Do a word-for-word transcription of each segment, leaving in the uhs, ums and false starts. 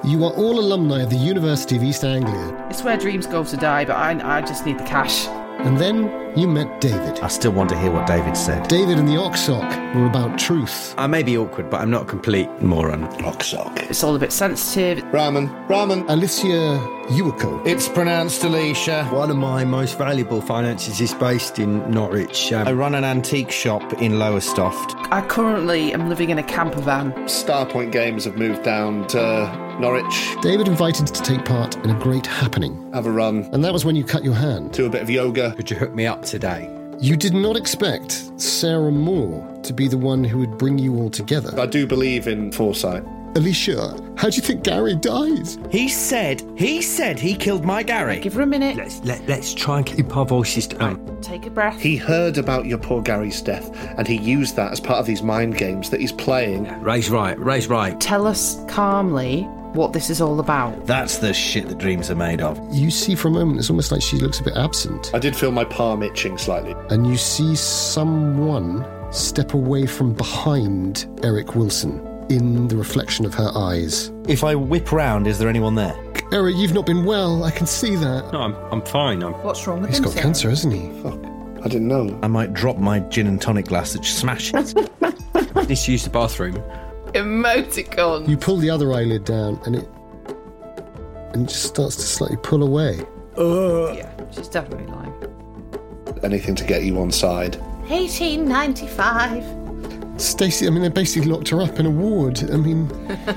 You are all alumni of the University of East Anglia. It's where dreams go to die, but I, I just need the cash. And then you met David. I still want to hear what David said. David and the Oxsock were about truth. I may be awkward, but I'm not a complete moron. Oxsock. It's all a bit sensitive. Ramen. Ramen. Alicia Uwako. It's pronounced Alicia. One of my most valuable finances is based in Norwich. Um, I run an antique shop in Lowestoft. I currently am living in a camper van. Starpoint Games have moved down to Norwich. David invited to take part in a great happening. Have a run. And that was when you cut your hand. Do a bit of yoga. Could you hook me up today? You did not expect Sarah Moore to be the one who would bring you all together. I do believe in foresight. Alicia, how do you think Gary died? He said, he said he killed my Gary. Give her a minute. Let's let, let's try and keep our voices down. Take a breath. He heard about your poor Gary's death, and he used that as part of these mind games that he's playing. Ray's right. Ray's right. Tell us calmly what this is all about. That's the shit that dreams are made of. You see for a moment, it's almost like she looks a bit absent. I did feel my palm itching slightly. And you see someone step away from behind Eric Wilson in the reflection of her eyes. If I whip round, is there anyone there? Eric, you've not been well. I can see that. No, I'm I'm fine. I'm... What's wrong with He's him, got Sarah? cancer, hasn't he? Fuck. I didn't know. I might drop my gin and tonic glass and just smash it. Need to use the bathroom. Emoticon. You pull the other eyelid down and it and it just starts to slightly pull away. Uh, Yeah, she's definitely lying. Anything to get you on side. eighteen ninety-five. Stacey, I mean, they basically locked her up in a ward. I mean,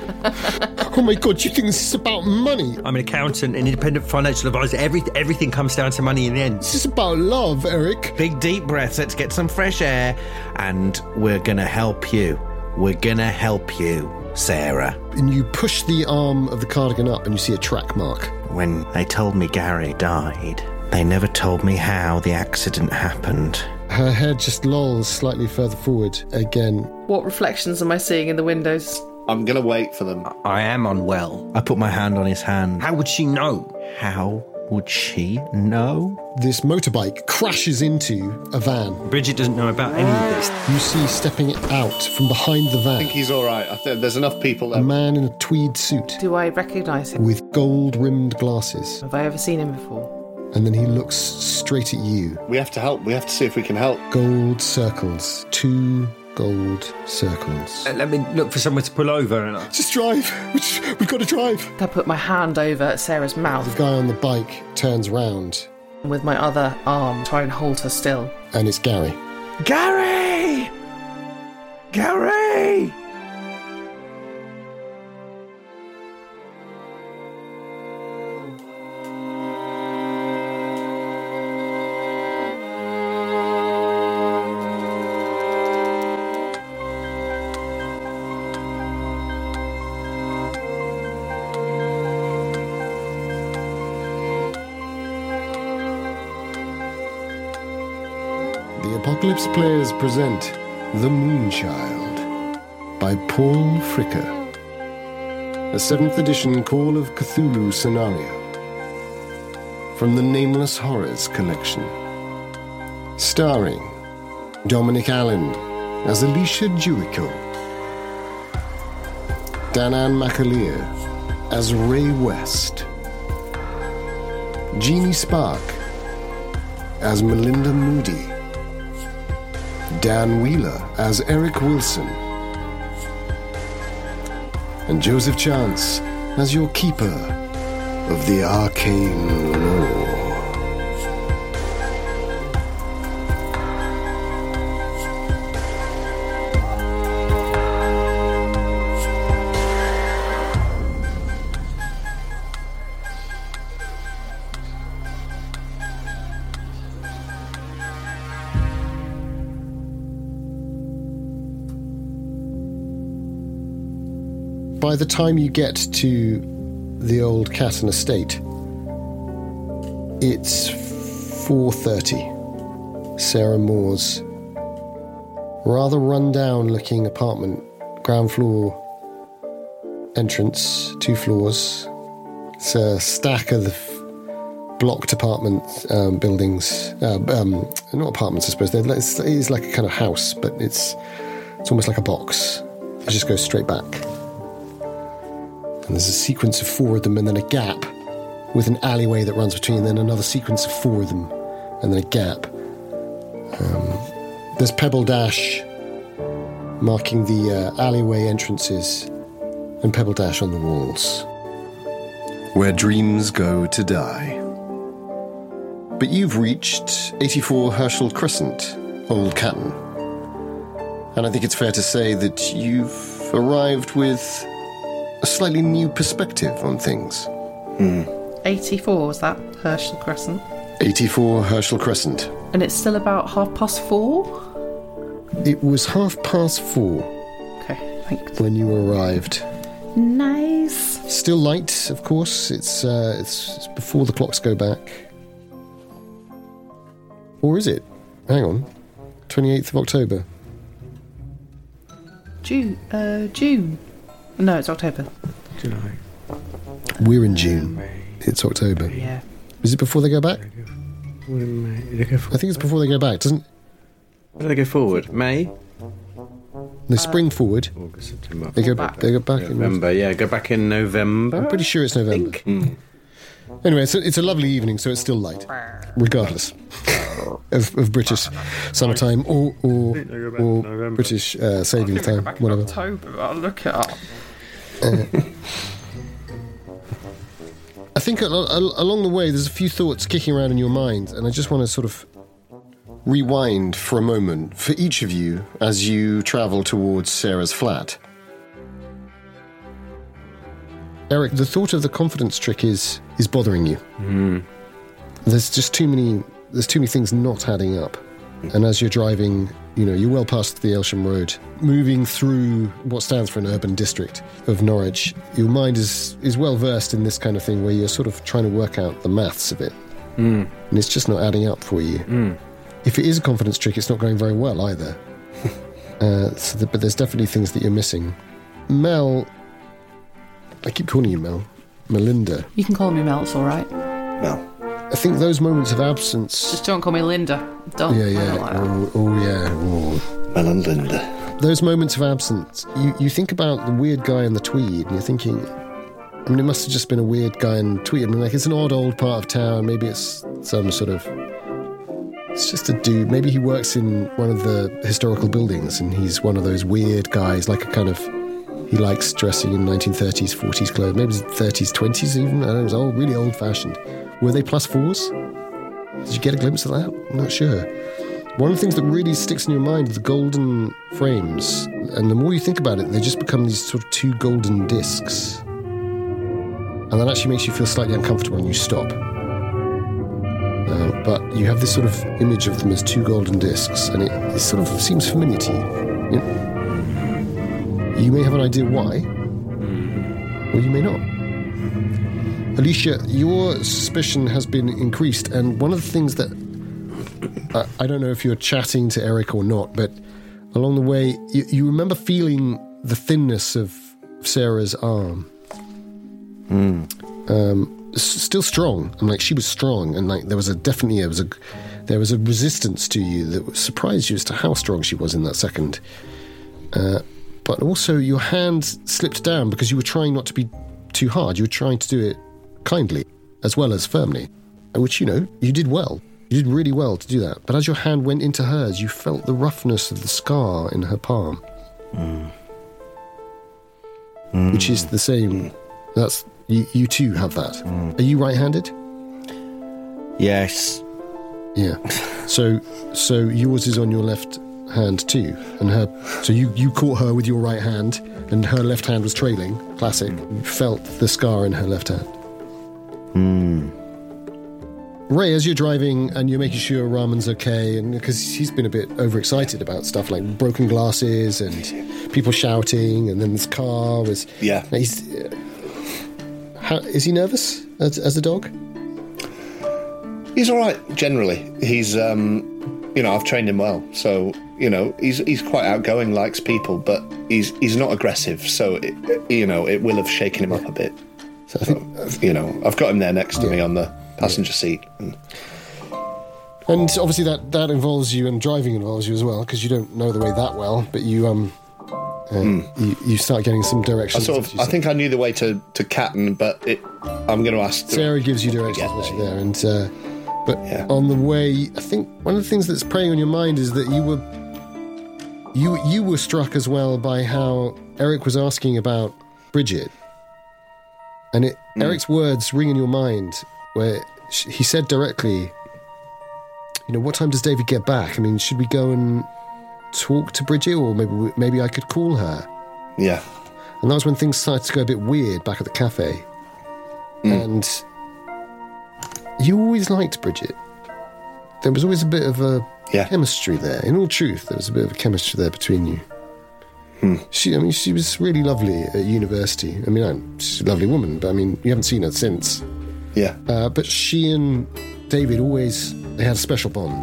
oh my God, do you think this is about money? I'm an accountant, an independent financial advisor. Every, everything comes down to money in the end. This is about love, Eric. Big deep breaths, let's get some fresh air. And we're gonna help you. We're gonna help you, Sarah. And you push the arm of the cardigan up and you see a track mark. When they told me Gary died, they never told me how the accident happened. Her head just lolls slightly further forward again. What reflections am I seeing in the windows? I'm going to wait for them. I am unwell. I put my hand on his hand. How would she know? How would she know? This motorbike crashes into a van. Bridget doesn't know about any of this. You see stepping out from behind the I think van he's all right. I think there's enough people a there. man in a tweed suit Do I recognise him? with gold-rimmed glasses. Have I ever seen him before? And then he looks straight at you. We have to help. We have to see if we can help. Gold circles. Two gold circles. Uh, Let me look for someone to pull over. And I... Just drive. We've got to drive. I put my hand over Sarah's The mouth guy on the bike turns round and with my other arm try and hold her still. and it's Gary. Gary! Gary! The Apocalypse Players present The Moonchild by Paul Fricker, a seventh edition Call of Cthulhu scenario from the Nameless Horrors collection. Starring Dominic Allen as Alicia Jericho, Danan McAleer as Ray West, Jeannie Spark as Melinda Moody, Dan Wheeler as Eric Wilson, and Joseph Chance as your keeper of the arcane lore. By the time you get to the old Catton estate, it's four thirty. Sarah Moore's rather run-down-looking apartment, ground floor entrance, two floors. It's a stack of blocked apartment um, buildings, uh, um, not apartments, I suppose. They're, it's, it's like a kind of house, but it's it's almost like a box. It just goes straight back. And there's a sequence of four of them, and then a gap with an alleyway that runs between, and then another sequence of four of them, and then a gap. Um, there's Pebble Dash marking the uh, alleyway entrances, and Pebble Dash on the walls. Where dreams go to die. But you've reached eighty-four Herschel Crescent, Old Catton. And I think it's fair to say that you've arrived with a slightly new perspective on things. Hmm. eighty-four, was that Herschel Crescent? eighty-four Herschel Crescent. And it's still about half past four? It was half past four Okay, thanks. when you arrived. Nice. Still light, of course. It's, uh, it's it's before the clocks go back. Or is it? Hang on. twenty-eighth of October. June. Uh, June. No, it's October. July. We're in June. It's October. Yeah. Is it before they go back? May. They go I think it's before they go back, doesn't Where do they go forward? May? they spring forward? August, September. They go back. back. They go back. in- November, yeah, go back in November. I'm pretty sure it's November. Anyway, it's a, it's a lovely evening, so it's still light, regardless of, of British summertime or or, they go back or in November. British uh, saving time, whatever. October, but I'll look it up. I think al- al- along the way, there's a few thoughts kicking around in your mind, and I just want to sort of Rewind for a moment for each of you as you travel towards Sarah's flat. Eric, the thought of the confidence trick is is bothering you. Mm. There's just too many. There's too many things not adding up. And as you're driving, you know, you're well past the Aylsham Road, moving through what stands for an urban district of Norwich. Your mind is is well versed in this kind of thing, where you're sort of trying to work out the maths of it, mm. and it's just not adding up for you. Mm. If it is a confidence trick, it's not going very well either. uh, so the, but there's definitely things that you're missing. Mel. I keep calling you Mel. Melinda. You can call me Mel, it's all right. Well, I think those moments of absence... Just don't call me Linda. Don't. Yeah, I yeah. don't like that. Oh, oh, yeah. Oh. Mel and Linda. Those moments of absence, you, you think about the weird guy in the tweed, and you're thinking... I mean, it must have just been a weird guy in the tweed. I mean, like, it's an odd old part of town. Maybe it's some sort of... It's just a dude. Maybe he works in one of the historical buildings, and he's one of those weird guys, like a kind of... He likes dressing in nineteen thirties, forties clothes, maybe thirties, twenties even. I don't know, it was old, really old-fashioned. Were they plus fours? Did you get a glimpse of that? I'm not sure. One of the things that really sticks in your mind is the golden frames. And the more you think about it, they just become these sort of two golden discs. And that actually makes you feel slightly uncomfortable when you stop. Uh, but you have this sort of image of them as two golden discs, and it, it sort of seems familiar to you. You know? You may have an idea why, or you may not. Alicia, your suspicion has been increased, and one of the things that... Uh, I don't know if you're chatting to Eric or not, but along the way, you, you remember feeling the thinness of Sarah's arm. Mm. Um, s- still strong. I'm like, she was strong, and like there was a definitely there was a there was a resistance to you that surprised you as to how strong she was in that second. Uh, But also your hand slipped down because you were trying not to be too hard. You were trying to do it kindly as well as firmly, which, you know, you did well. You did really well to do that. But as your hand went into hers, you felt the roughness of the scar in her palm. Mm. Mm. Which is the same. That's you, you too have that. Mm. Are you right-handed? Yes. Yeah. So, so yours is on your left hand too, and her. So you you caught her with your right hand, and her left hand was trailing. Classic. You felt the scar in her left hand. Hmm. Ray, as you're driving and you're making sure Raman's okay, and because he's been a bit overexcited about stuff like broken glasses and people shouting, and then this car was. Yeah. He's. Uh, how, is he nervous as, as a dog? He's all right generally. He's, um, you know, I've trained him well, so you know he's he's quite outgoing, likes people, but he's he's not aggressive. So it, you know, it will have shaken him up a bit. So I think, so, you know, I've got him there next to yeah. me on the passenger yeah. seat. And, And obviously that, that involves you, and driving involves you as well, because you don't know the way that well, but you, um, Uh, you, you start getting some I directions. sort as of, you I say. think I knew the way to to Catton, but it, I'm going to ask. the- Sarah gives you directions Yeah, once there you're there, and uh, but Yeah. on the way, I think one of the things that's preying on your mind is that you were you you were struck as well by how Eric was asking about Bridget, and it Hmm. Eric's words ring in your mind where sh- he said directly, you know, what time does David get back? I mean, should we go and talk to Bridget, or maybe we- maybe I could call her? Yeah. And that was when things started to go a bit weird back at the cafe. And you always liked Bridget. There was always a bit of a Yeah. chemistry there. In all truth, there was a bit of a chemistry there between you. She, I mean, she was really lovely at university. I mean, I- she's a lovely woman, but I mean, you haven't seen her since. Yeah. Uh, but she and David always, they had a special bond.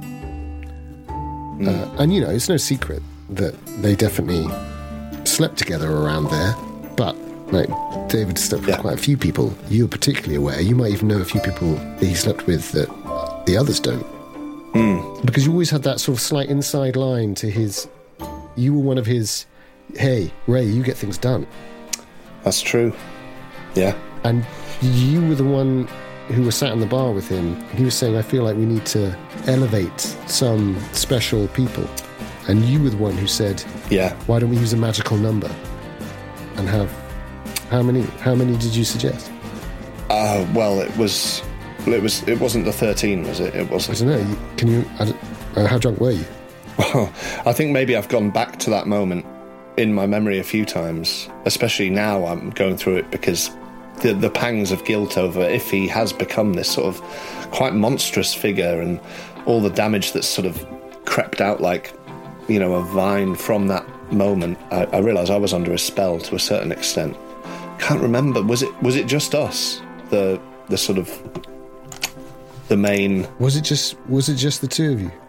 Uh, and, you know, it's no secret that they definitely slept together around there. But, like, David slept with Yeah. quite a few people. You're particularly aware. You might even know a few people that he slept with that the others don't. Because you always had that sort of slight inside line to his... You were one of his, hey, Ray, you get things done. That's true. Yeah. And you were the one who was sat in the bar with him. He was saying, I feel like we need to elevate some special people. And you were the one who said, Yeah. why don't we use a magical number? And have, how many, how many did you suggest? Uh, well, it was. Well, it was. It wasn't the thirteen, was it? It I wasn't. don't know, you- can you, I don't, uh, how drunk were you? Well, I think maybe I've gone back to that moment in my memory a few times, especially now I'm going through it because the, the pangs of guilt over if he has become this sort of quite monstrous figure and all the damage that's sort of crept out like, you know, a vine from that moment. I, I realise I was under a spell to a certain extent. Can't remember. Was it was it just us? The the sort of the main. Was it just, was it just the two of you?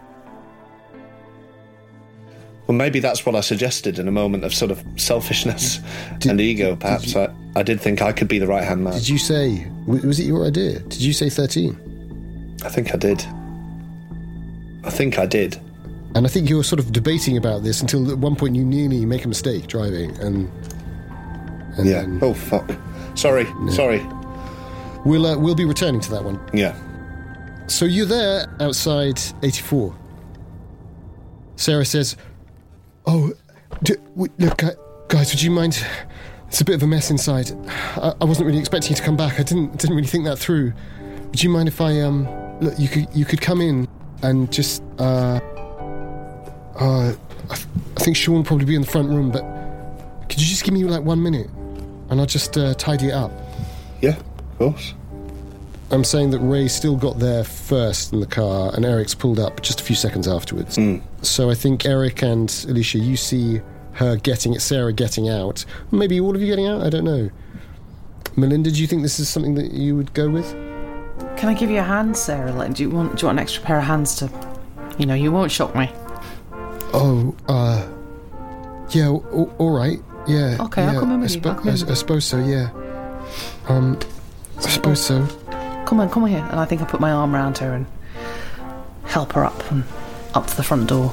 Well, maybe that's what I suggested in a moment of sort of selfishness Did- and ego. did Perhaps you- I, I did think I could be the right hand man. Did you say, w- was it your idea? Did you say thirteen? I think I did. I think I did. And I think you were sort of debating about this until at one point you nearly make a mistake driving, and, and Yeah. then Oh fuck. Sorry. Sorry. we'll uh, we'll be returning to that one. Yeah. So you're there outside eighty-four. Sarah says, "Oh, d- w- look, gu- guys, would you mind? It's a bit of a mess inside. I, I wasn't really expecting you to come back. I didn't didn't really think that through. Would you mind if I um look? You could you could come in and just uh uh I, th- I think Sean will probably be in the front room, but could you just give me like one minute, and I'll just uh, tidy it up." Yeah. Of course. I'm saying that Ray still got there first in the car, and Eric's pulled up just a few seconds afterwards. So I think Eric and Alicia, you see her getting it, Sarah getting out. Maybe all of you getting out. I don't know. Melinda, do you think this is something that you would go with? Can I give you a hand, Sarah? Like, do you want do you want an extra pair of hands to, you know, you won't shock me. Oh, uh, yeah, all, all right, yeah. Okay, I'll yeah, come in I, with you, spo- I'll come in I, with I suppose so. Yeah. Um, I suppose so. Come on, come on here. And I think I put my arm around her and help her up and up to the front door.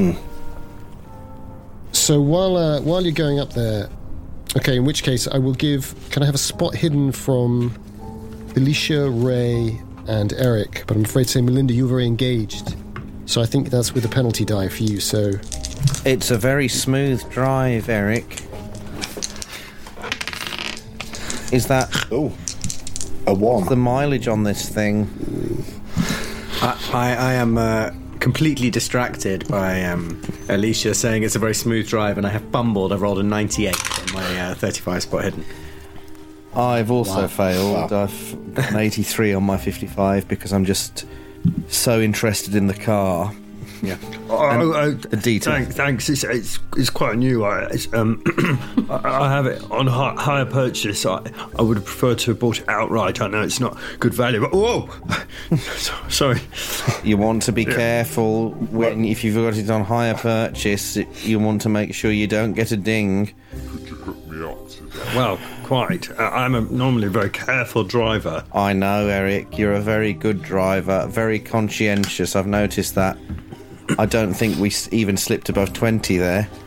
So while uh, while you're going up there, okay, in which case I will give. Can I have a spot hidden from Alicia, Ray, and Eric? But I'm afraid to say, Melinda, you're very engaged. So I think that's with a penalty die for you. So It's a very smooth drive, Eric. Is that Oh. A one. the mileage on this thing? I, I, I am uh, completely distracted by um, Alicia saying it's a very smooth drive, and I have fumbled. I've rolled a ninety-eight on my uh, thirty-five spot hidden. I've also Wow. failed. Wow. I've got an eighty-three on my fifty-five because I'm just so interested in the car. Yeah. Oh, oh, the detail. Thanks, thanks. It's, it's, it's quite new. I, it's, um, I, I have it on hi- hire purchase. I, I would have preferred to have bought it outright. I know it's not good value, but whoa! So- Sorry. You want to be careful when, if you've got it on hire purchase, you want to make sure you don't get a ding. Well, quite. I, I'm a, normally a very careful driver. I know, Eric, you're a very good driver, very conscientious. I've noticed that. I don't think we s- even slipped above twenty there.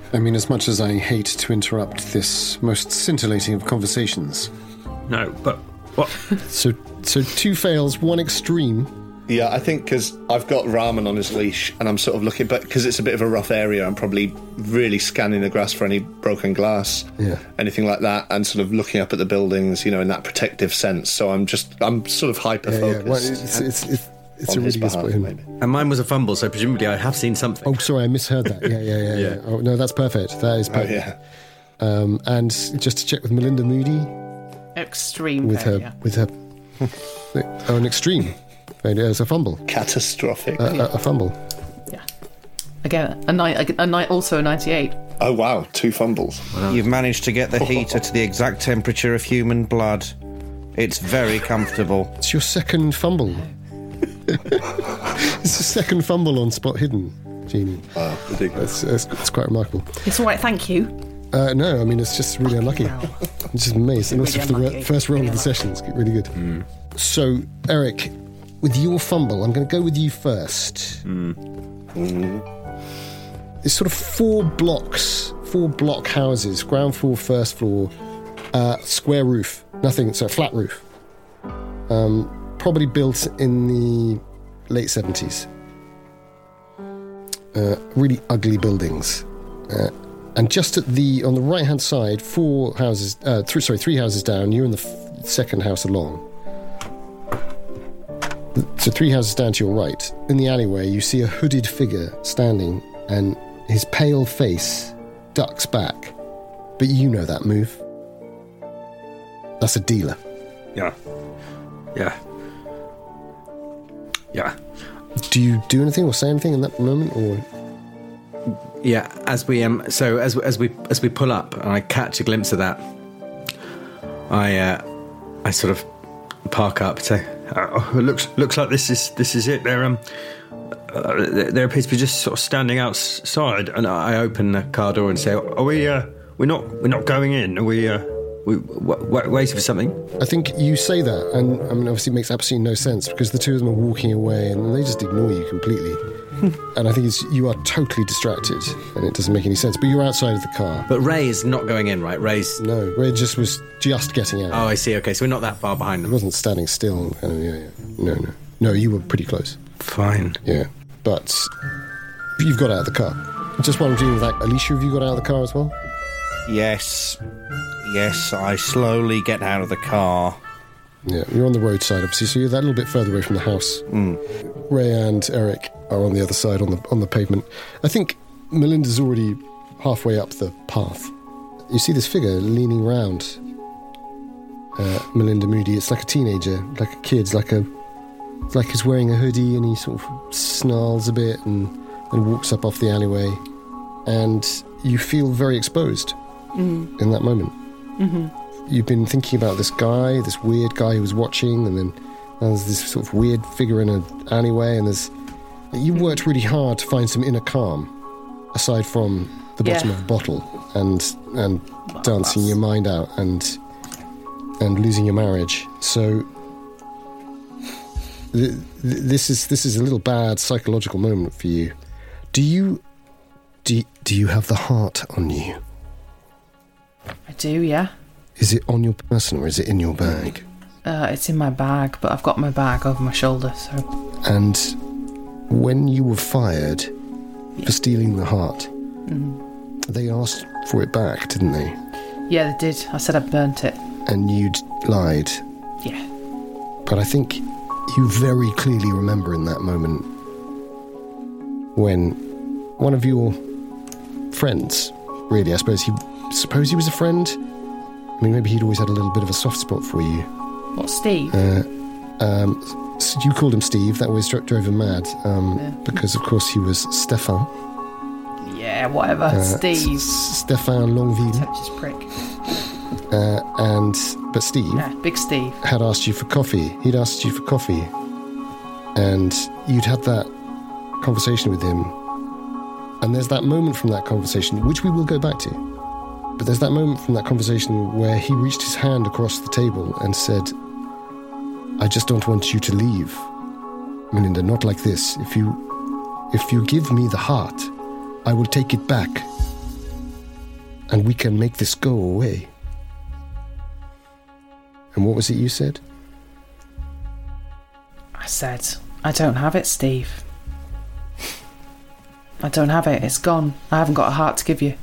I mean, as much as I hate to interrupt this most scintillating of conversations. No, but what? So, so two fails, one extreme. Yeah, I think because I've got Ramen on his leash and I'm sort of looking, but because it's a bit of a rough area, I'm probably really scanning the grass for any broken glass, Yeah. anything like that, and sort of looking up at the buildings, you know, in that protective sense. So I'm just, I'm sort of hyper Yeah, yeah. focused. Well, it's it's it's, it's a on his really good spot. behalf, in. maybe. And mine was a fumble, so presumably I have seen something. Oh, sorry, I misheard that. Yeah, yeah, yeah. yeah. Yeah. Oh, no, that's perfect. That is Oh perfect. yeah. Um, and just to check with Melinda Moody, Extreme with failure. her, with her, oh, an extreme. failure. It's a fumble. Catastrophic. A, a, a fumble. Yeah. Again, a night, a night, also a ninety-eight. Oh wow, two fumbles. You've managed to get the heater to the exact temperature of human blood. It's very comfortable. It's your second fumble. It's the second fumble on Spot Hidden, Jeannie. Wow, ridiculous. That's, that's, that's quite remarkable. It's all right, thank you. Uh, no, I mean, it's just really unlucky. Wow. I'm just amazed. And also Really for the unlucky. re- first roll Really of the unlucky. session, it's really good. So, Eric, with your fumble, I'm going to go with you first. It's sort of four blocks, four block houses, ground floor, first floor, uh, square roof, nothing, so flat roof. Um, probably built in the late seventies. Uh, really ugly buildings. Uh, and just at the, on the right hand side, four houses, uh, th- sorry, three houses down, you're in the f- second house along. So three houses down to your right, in the alleyway, you see a hooded figure standing, and his pale face ducks back. But you know that move. That's a dealer. Yeah. Yeah. Yeah. Do you do anything or say anything in that moment, or Yeah, as we um, so as as we as we pull up, and I catch a glimpse of that, I uh, I sort of park up. Say, Uh, it looks looks like this is this is it. They're um, uh, they they appear to be just sort of standing outside, and I open the car door and say, are we? Uh, we're not we're not going in. Are we? Uh, we w- w- waiting for something? I think you say that, and I mean, obviously, it makes absolutely no sense because the two of them are walking away, and they just ignore you completely. And I think it's you are totally distracted, and it doesn't make any sense. But you're outside of the car. But Ray is not going in, right? Ray's. No, Ray just was just getting out. Oh, I see. Okay, so we're not that far behind He them. wasn't standing still. Uh, yeah, yeah. No, no, no. You were pretty close. fine? Yeah, but you've got out of the car. Just wondering, with that, Alicia, have you got out of the car as well? Yes. Yes, I slowly get out of the car. Yeah, you're on the roadside, obviously, so you're that little bit further away from the house. Ray and Eric are on the other side, on the on the pavement. I think Melinda's already halfway up the path. You see this figure leaning round uh, Melinda Moody. It's like a teenager, like a kid, like a like he's wearing a hoodie, and he sort of snarls a bit and, and walks up off the alleyway. And you feel very exposed in that moment. You've been thinking about this guy, this weird guy who was watching, and then there's this sort of weird figure in an alleyway, and there's... You worked really hard to find some inner calm, aside from the bottom Yeah. of a bottle and and dancing your mind out and and losing your marriage. So th- th- this is this is a little bad psychological moment for you. Do you do you, do you have the heart on you? I do, yeah. Is it on your person or is it in your bag? Uh, it's in my bag, but I've got my bag over my shoulder, so... And when you were fired for stealing the heart, they asked for it back, didn't they? Yeah, they did. I said I burnt it. And you'd lied. Yeah. But I think you very clearly remember in that moment when one of your friends, really, I suppose he, suppose he was a friend? I mean, maybe he'd always had a little bit of a soft spot for you. What, Steve? Um, so you called him Steve. That always dro- drove him mad. Um, Yeah. Because, of course, he was Stefan. yeah, whatever. Uh, Steve. S- Stefan Longueville. Pretentious prick. Uh, and, but Steve Yeah, big Steve. had asked you for coffee. He'd asked you for coffee. And you'd had that conversation with him. And there's that moment from that conversation, which we will go back to. But there's that moment from that conversation where he reached his hand across the table and said, I just don't want you to leave. Melinda, not like this. If you if you give me the heart, I will take it back. and we can make this go away. And what was it you said? I said, I don't have it, Steve. I don't have it. It's gone. I haven't got a heart to give you.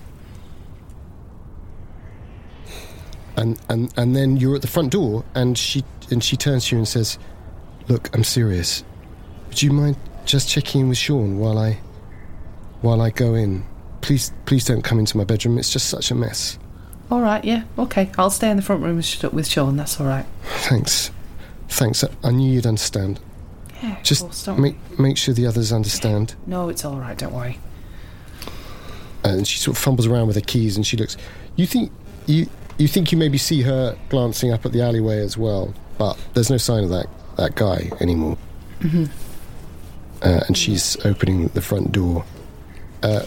And and and then you're at the front door, and she and she turns to you and says, "Look, I'm serious. Would you mind just checking in with Sean while I while I go in? Please, please don't come into my bedroom. It's just such a mess." All right, yeah, okay. I'll stay in the front room with with Sean. That's all right. Thanks, thanks. I, I knew you'd understand. Yeah, of Just course, don't make make sure the others understand. No, it's all right. Don't worry. And she sort of fumbles around with her keys, and she looks. You think you you think you maybe see her glancing up at the alleyway as well, but there's no sign of that that guy anymore. Mm-hmm. Uh, and she's opening the front door. Uh,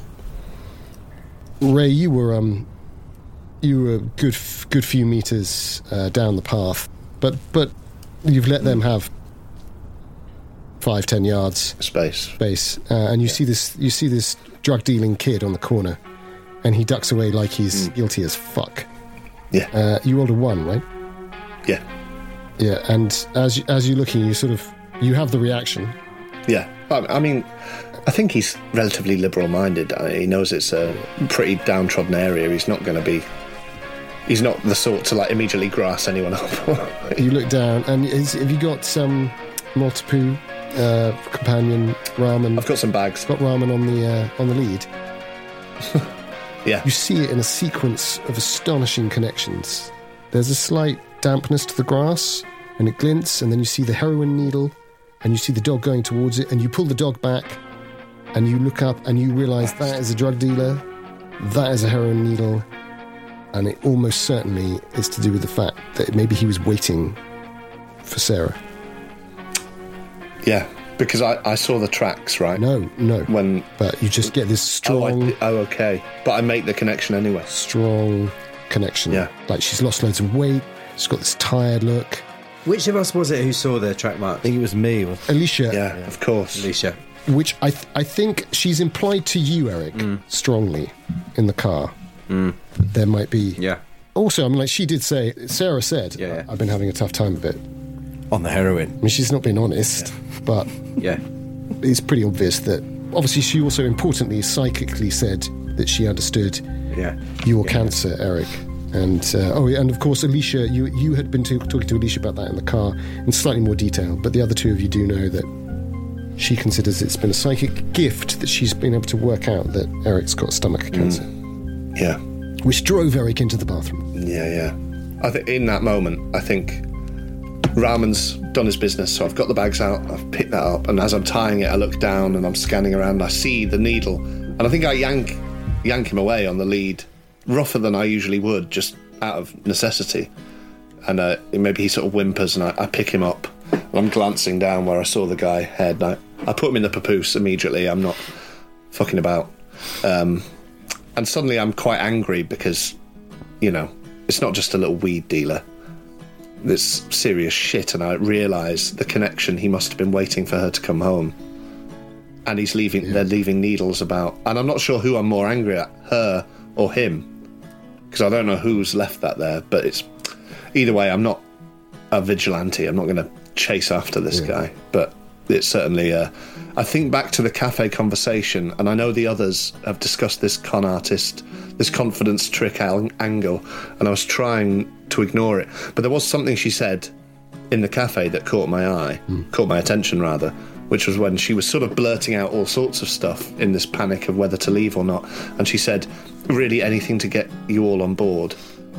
Ray, you were um, you were a good f- good few meters uh, down the path, but but you've let them have five ten yards Space. space, uh, and you Yeah. see this you see this drug dealing kid on the corner, and he ducks away like he's Mm. guilty as fuck. Yeah. Uh, you rolled a one, right? Yeah. Yeah, and as you, as you're looking, you sort of you have the reaction. Yeah. I, I mean, I think he's relatively liberal-minded. I, he knows it's a pretty downtrodden area. He's not going to be... He's not the sort to, like, immediately grass anyone up. You look down, and is, have you got some multiple uh, companion ramen? I've got some bags. got ramen on the uh, on the lead. Yeah. You see it in a sequence of astonishing connections. There's a slight dampness to the grass, and it glints, and then you see the heroin needle, and you see the dog going towards it, and you pull the dog back, and you look up, and you realise that is a drug dealer, that is a heroin needle, and it almost certainly is to do with the fact that maybe he was waiting for Sarah. Yeah. Because I, I saw the tracks, right? No, no. When... But you just get this Oh, I, strong, oh, okay. But I make the connection anyway. strong connection. Yeah. Like she's lost loads of weight, she's got this tired look. Which of us was it who saw the track I mark? think it was me. Was Alicia, Yeah, of course. Alicia. which I th- I think she's implied to you, Eric, strongly in the car. Mm. There might be. Yeah. Also, I mean, like she did say, Sarah said, Yeah, yeah. I've been having a tough time of it. on the heroin. I mean, she's not been honest, but Yeah. it's pretty obvious that. Obviously, she also importantly psychically said that she understood Yeah. your Yeah. cancer, Eric. And uh, oh, yeah, and of course, Alicia, you you had been to, talking to Alicia about that in the car in slightly more detail. But the other two of you do know that she considers it's been a psychic gift that she's been able to work out that Eric's got stomach cancer, Yeah. which drove Eric into the bathroom. Yeah, yeah. I think in that moment, I think Raman's done his business, so I've got the bags out, I've picked that up, and as I'm tying it, I look down and I'm scanning around, I see the needle, and I think I yank yank him away on the lead, rougher than I usually would, just out of necessity. And uh, maybe he sort of whimpers, and I, I pick him up, and I'm glancing down where I saw the guy head, and I, I put him in the papoose immediately. I'm not fucking about. Um, and suddenly I'm quite angry because, you know, it's not just a little weed dealer. This serious shit, and I realise the connection. He must have been waiting for her to come home, and he's leaving. Yeah. They're leaving needles about, and I'm not sure who I'm more angry at, her or him, because I don't know who's left that there. But it's either way. I'm not a vigilante. I'm not going to chase after this Yeah. guy. But it's certainly. Uh, I think back to the cafe conversation, and I know the others have discussed this con artist, this confidence trick al- angle, and I was trying to ignore it. But there was something she said in the cafe that caught my eye, caught my attention rather, which was when she was sort of blurting out all sorts of stuff in this panic of whether to leave or not. And she said, really anything to get you all on board.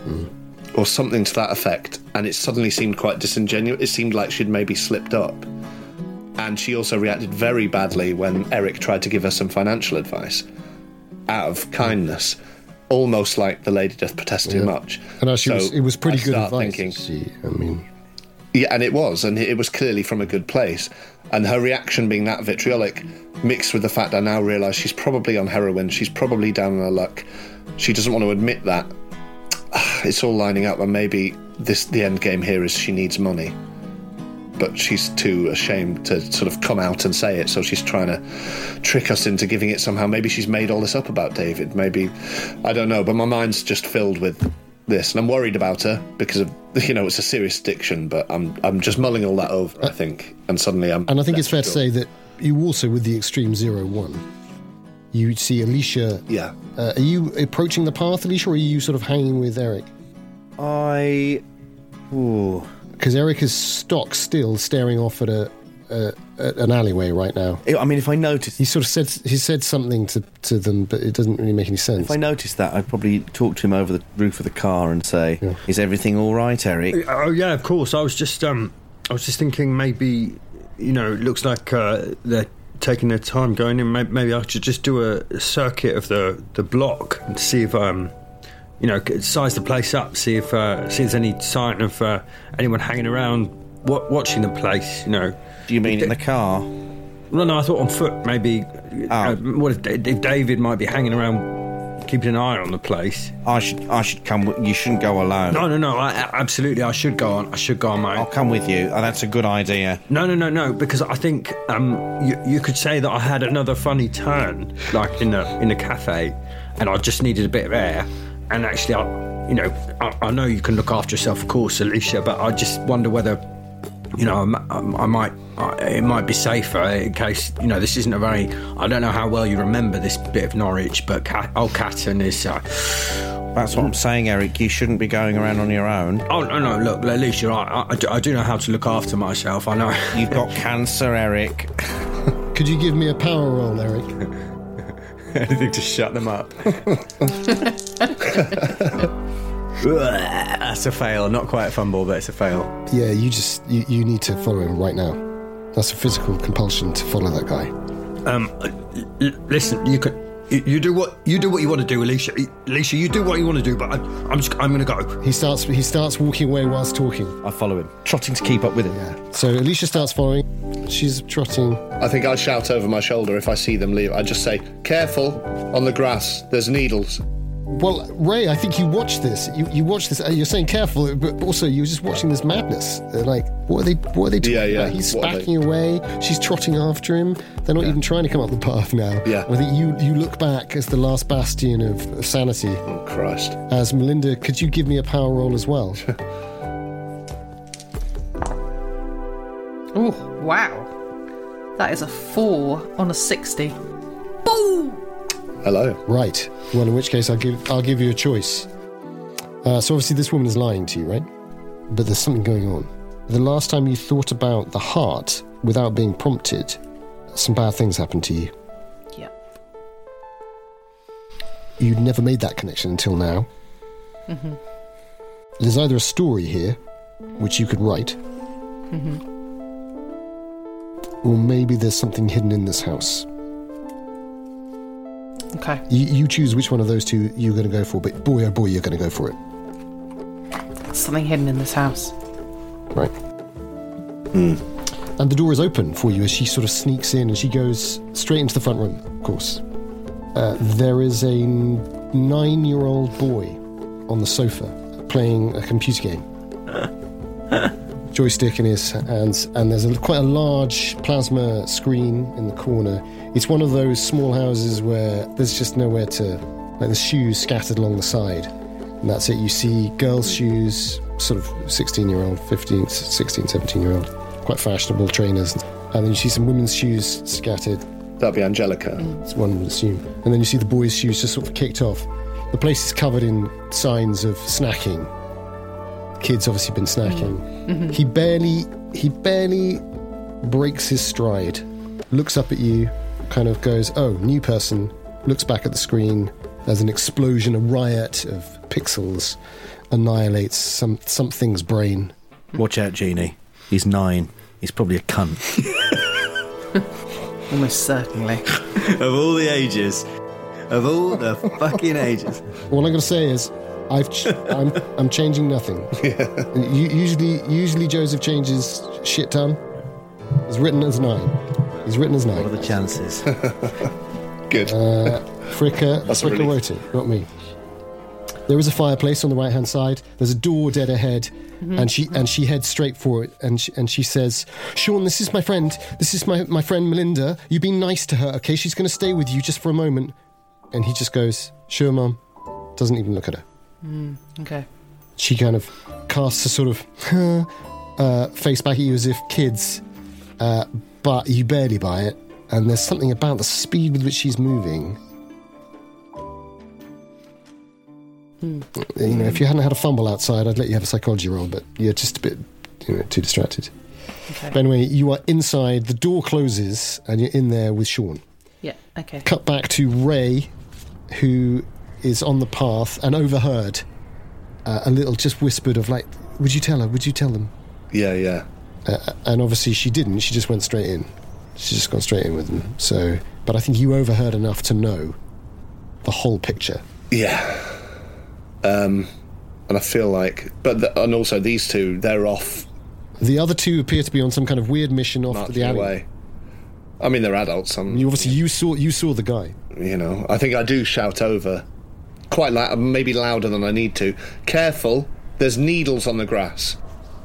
Or something to that effect. And it suddenly seemed quite disingenuous. It seemed like she'd maybe slipped up. And she also reacted very badly when Eric tried to give her some financial advice out of kindness, almost like the lady doth protest too Yeah. much. And actually, So it was, it was pretty I good start advice. thinking, She, I mean, yeah, and it was, and it was clearly from a good place. And her reaction being that vitriolic, mixed with the fact I now realise she's probably on heroin, she's probably down on her luck. She doesn't want to admit that. It's all lining up, and maybe this the end game here is she needs money. but she's too ashamed to sort of come out and say it, so she's trying to trick us into giving it somehow. Maybe she's made all this up about David. Maybe, I don't know, but my mind's just filled with this, and I'm worried about her because of, you know, it's a serious addiction, but I'm I'm just mulling all that over, I think, and suddenly I'm... And I think it's fair sure. to say that you also, with the Extreme Zero One, you see Alicia... Yeah. Uh, are you approaching the path, Alicia, or are you sort of hanging with Eric? I... Ooh. Because Eric is stock still staring off at a, a, a an alleyway right now. I mean, if I noticed... He sort of said he said something to, to them, but it doesn't really make any sense. If I noticed that, I'd probably talk to him over the roof of the car and say, Yeah. "Is everything all right, Eric?" Oh yeah, of course. I was just um, I was just thinking maybe, you know, it looks like uh, they're taking their time going in. Maybe, maybe I should just do a circuit of the, the block and see if um, you know, size the place up, see if uh, see if there's any sign of uh, anyone hanging around wa- watching the place. You know. Do you mean in the car? No, no. I thought on foot. Maybe. Oh. Uh, what if, if David might be hanging around, keeping an eye on the place? I should I should come. with- You shouldn't go alone. No, no, no. I, I- absolutely, I should go on. I should go on my I'll own. come with you. Oh, that's a good idea. No, no, no, no. Because I think um, you, you could say that I had another funny turn, like in the in the cafe, and I just needed a bit of air. And actually, I, you know, I, I know you can look after yourself, of course, Alicia. But I just wonder whether, you know, I, I might, I, it might be safer in case, you know, this isn't a very. I don't know how well you remember this bit of Norwich, but Cat, old Catton is. Uh, That's what I'm saying, Eric. You shouldn't be going around on your own. oh no, no, look, Alicia, I, I, do, I do know how to look after myself. I know. You've got cancer, Eric. Could you give me a power roll, Eric? Anything to shut them up. That's a fail. Not quite a fumble, but it's a fail. Yeah, you just you, you need to follow him right now. That's a physical compulsion to follow that guy. Um, l- l- listen, you could. You, you do what you do what you want to do, Alicia. Alicia, you do what you want to do, but I, I'm just I'm going to go. He starts he starts walking away whilst talking. I follow him, trotting to keep up with him. Yeah. So Alicia starts following. She's trotting. I think I shout over my shoulder if I see them leave. I just say, "Careful on the grass. There's needles." Well, Ray, I think you watched this. You you watched this. And you're saying careful, but also you're just watching this madness. They're like, what are they? What are they doing? Yeah, yeah. He's What are they- backing away. She's trotting after him. They're not even trying to come up the path now. Yeah. I think you you look back as the last bastion of, of sanity. Oh, Christ. As Melinda, could you give me a power roll as well? Oh, wow. That is a four on a sixty. Boom! Hello. Right. Well, in which case, I'll give I'll give you a choice. Uh, so obviously, this woman is lying to you, right? But there's something going on. The last time you thought about the heart without being prompted, some bad things happened to you. Yeah. You'd never made that connection until now. Mm-hmm. There's either a story here, which you could write, Mm-hmm. or maybe there's something hidden in this house. Okay. You, you choose which one of those two you're going to go for, but boy, oh boy, you're going to go for it. Something hidden in this house. Right. And the door is open for you as she sort of sneaks in and she goes straight into the front room, of course. Uh, there is a nine-year-old boy on the sofa playing a computer game. Joystick in his hands, and there's a, quite a large plasma screen in the corner. It's one of those small houses where there's just nowhere to... Like, there's shoes scattered along the side. And that's it. You see girls' shoes, sort of sixteen-year-old, fifteen, sixteen, seventeen-year-old, quite fashionable trainers. And then you see some women's shoes scattered. That'd be Angelica. It's one would assume. And then you see the boys' shoes just sort of kicked off. The place is covered in signs of snacking. Kids obviously been snacking. Mm-hmm. He barely, he barely breaks his stride, looks up at you, kind of goes, "Oh, new person," looks back at the screen. There's an explosion, a riot of pixels annihilates some something's brain. Watch out, Jeannie. He's nine. He's probably a cunt. Almost certainly. Of all the ages. Of all the fucking ages. All I'm going to say is, I've ch- I'm I'm changing nothing. U- usually, usually Joseph changes shit ton. He's written as nine. He's written as nine. What are the chances? Good. Uh, Fricka, That's a Fricka relief. wrote it, not me. There is a fireplace on the right-hand side. There's a door dead ahead, mm-hmm. and she and she heads straight for it. And she, and she says, "Sean, this is my friend. This is my, my friend Melinda. You've been nice to her, okay? She's going to stay with you just for a moment." And he just goes, "Sure, Mum." Doesn't even look at her. Mm, okay. She kind of casts a sort of uh, face back at you as if kids, uh, but you barely buy it. And there's something about the speed with which she's moving. You know, if you hadn't had a fumble outside, I'd let you have a psychology roll, but you're just a bit, you know, too distracted. Okay. But anyway, you are inside, the door closes, and you're in there with Sean. Yeah, okay. Cut back to Ray, who is on the path and overheard uh, a little just whispered of like, "Would you tell her? Would you tell them?" Yeah, yeah. Uh, and obviously she didn't, she just went straight in. She's just gone straight in with them. So, but I think you overheard enough to know the whole picture. Yeah. Um, and I feel like, but the, and also these two, they're off. The other two appear to be on some kind of weird mission off to the alleyway. Away. I mean, they're adults. I'm, you obviously you saw you saw the guy. You know, I think I do shout over, quite loud, maybe louder than I need to. Careful, there's needles on the grass.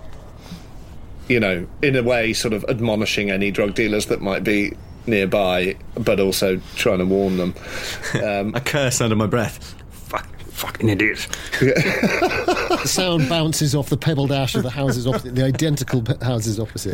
You know, in a way, sort of admonishing any drug dealers that might be nearby, but also trying to warn them. Um, I curse under my breath. Fuck, fucking idiot. The sound bounces off the pebbled ash of the houses opposite, the identical p- houses opposite.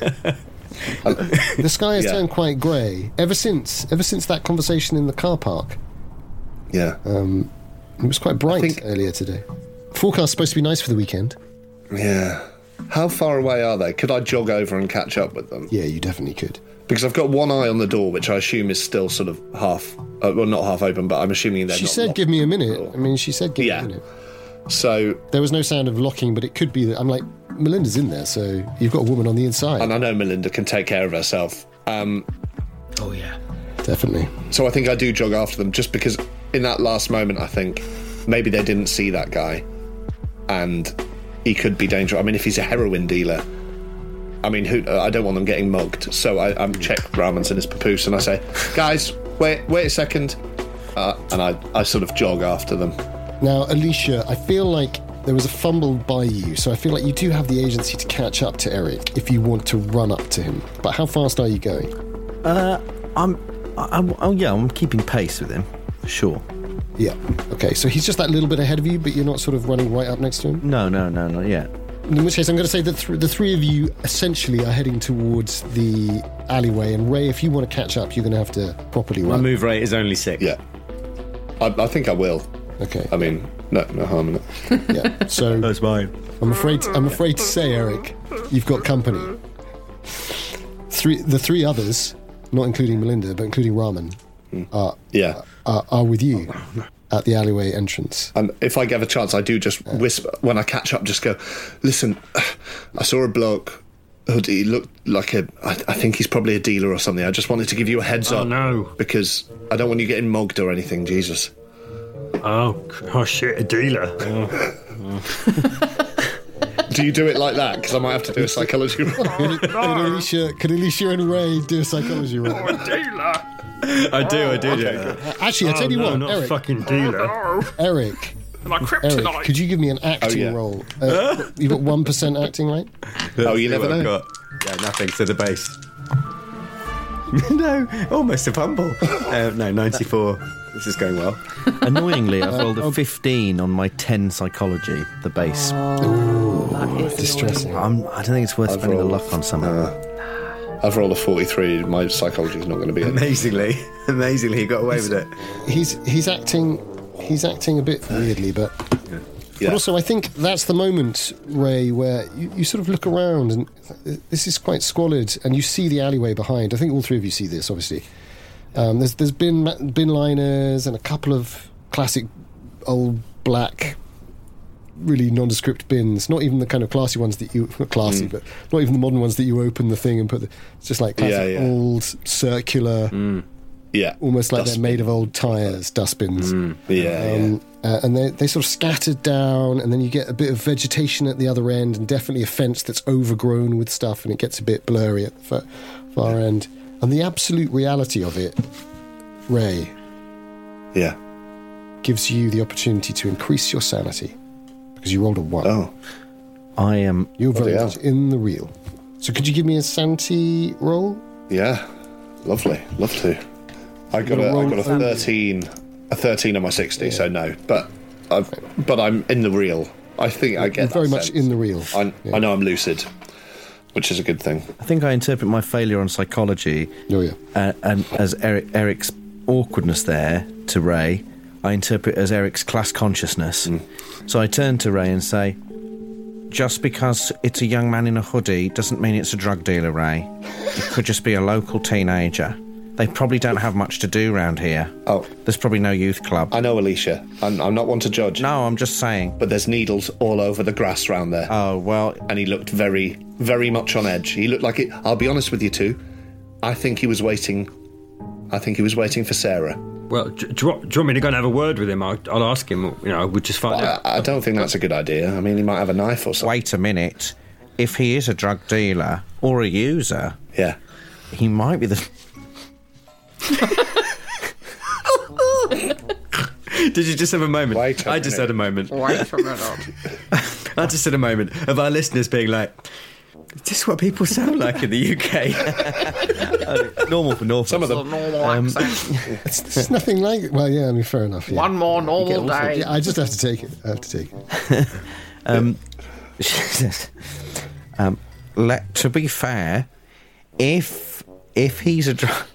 The sky has Yeah. turned quite grey ever since ever since that conversation in the car park. yeah. Um, it was quite bright think- earlier today. Forecast supposed to be nice for the weekend. Yeah. How far away are they? Could I jog over and catch up with them? Yeah, you definitely could. Because I've got one eye on the door, which I assume is still sort of half, uh, well, not half open, but I'm assuming they're She not said, locked. "Give me a minute." I mean, she said, "Give Yeah. me a minute." So, There was no sound of locking, but it could be that I'm like, Melinda's in there, so you've got a woman on the inside. and I know Melinda can take care of herself. Um, Oh, yeah. Definitely. so I think I do jog after them, just because in that last moment, I think maybe they didn't see that guy, and he could be dangerous. I mean, if he's a heroin dealer, I mean, who? I don't want them getting mugged. So I, I check Ramon's in his papoose, and I say, "Guys, wait, wait a second," uh, and I, I sort of jog after them. Now, Alicia, I feel like there was a fumble by you, so I feel like you do have the agency to catch up to Eric if you want to run up to him. But how fast are you going? Uh, I'm, I'm, oh yeah, I'm keeping pace with him, for sure. Yeah. Okay, so he's just that little bit ahead of you, but you're not sort of running right up next to him? No, no, no, not yet. In which case, I'm going to say that th- the three of you essentially are heading towards the alleyway, and Ray, if you want to catch up, you're going to have to properly My run. move rate is only six. Yeah, I, I think I will. Okay. I mean, no, no harm in it. Yeah. So That's mine. I'm afraid. I'm afraid to say, Eric, you've got company. Three. The three others, not including Melinda, but including Raman, are Yeah. are, are with you at the alleyway entrance. And if I get a chance, I do just whisper when I catch up. Just go, listen. I saw a bloke. He looked like a. I, I think he's probably a dealer or something. I just wanted to give you a heads Oh, up. no. Because I don't want you getting mugged or anything. Jesus. Oh, oh shit, a dealer. Oh. Do you do it like that? Because I might have to do a psychology roll. Could, could Alicia, could Alicia and Ray do a psychology roll? Dealer. I do, I do. Yeah. Actually, I tell you no, what, not Eric, a fucking dealer. Eric, My Eric, kryptonite. could you give me an acting Oh, yeah. roll? Uh, you got one percent acting, right? Oh, you never What I've know. got. Yeah, nothing to the base. No, almost a fumble. Uh, no, ninety-four. This is going well. Annoyingly, I've rolled a fifteen on my ten psychology, the base. That is Distressing. I'm, I don't think it's worth I've spending the rolled- luck on something. I've rolled a forty-three. My psychology's not going to be it. Amazingly, amazingly, he got away with it. He's he's acting he's acting a bit weirdly, but Yeah. but also I think that's the moment, Ray, where you, you sort of look around and this is quite squalid, and you see the alleyway behind. I think all three of you see this, obviously. Um, there's there's bin bin liners and a couple of classic old black, really nondescript bins. Not even the kind of classy ones that you not classy, but not even the modern ones that you open the thing and put. The, it's just like classic Yeah, yeah. old circular, Yeah. almost like Dustbin. they're made of old tires, dustbins. Yeah, Um, uh, and they they sort of scattered down, and then you get a bit of vegetation at the other end, and definitely a fence that's overgrown with stuff, and it gets a bit blurry at the far, far end. And the absolute reality of it, Ray, yeah. Yeah. gives you the opportunity to increase your sanity because you rolled a one. Oh, I am. You're very Bloody much hell. in the real. So could you give me a sanity roll? yeah, lovely, love to. I got a, I got a thirteen, a thirteen on my sixty, so no. But, I've, but I'm in the real. I think I get You're very that much sense. in the real. I, Yeah. I know I'm lucid, which is a good thing. I think I interpret my failure on psychology Oh, yeah. uh, and as Eric, Eric's awkwardness there to Ray. I interpret as Eric's class consciousness. So I turn to Ray and say, just because it's a young man in a hoodie doesn't mean it's a drug dealer, Ray. It could just be a local teenager. They probably don't have much to do round here. Oh, There's probably no youth club. I know, Alicia. I'm, I'm not one to judge. No, I'm just saying. But there's needles all over the grass round there. Oh, well, And he looked very, very much on edge. He looked like it. I'll be honest with you two. I think he was waiting. I think he was waiting for Sarah. Well, do, do, you want, do you want me to go and have a word with him? I'll, I'll ask him. You know, we'll just find I, out. I don't think that's a good idea. I mean, he might have a knife or something. wait a minute. If he is a drug dealer or a user, Yeah. he might be the... Did you just have a moment? Wait a I just minute. had a moment. Wait a minute. I just had a moment of our listeners being like, is this what people sound like in the U K? normal for Norfolk. Some of A them. normal accent. It's, it's nothing like... Well, yeah, I mean, fair enough. Yeah. One more normal day. Yeah, I just have to take it. I have to take it. Um, she says, um, let, to be fair, if if he's a drug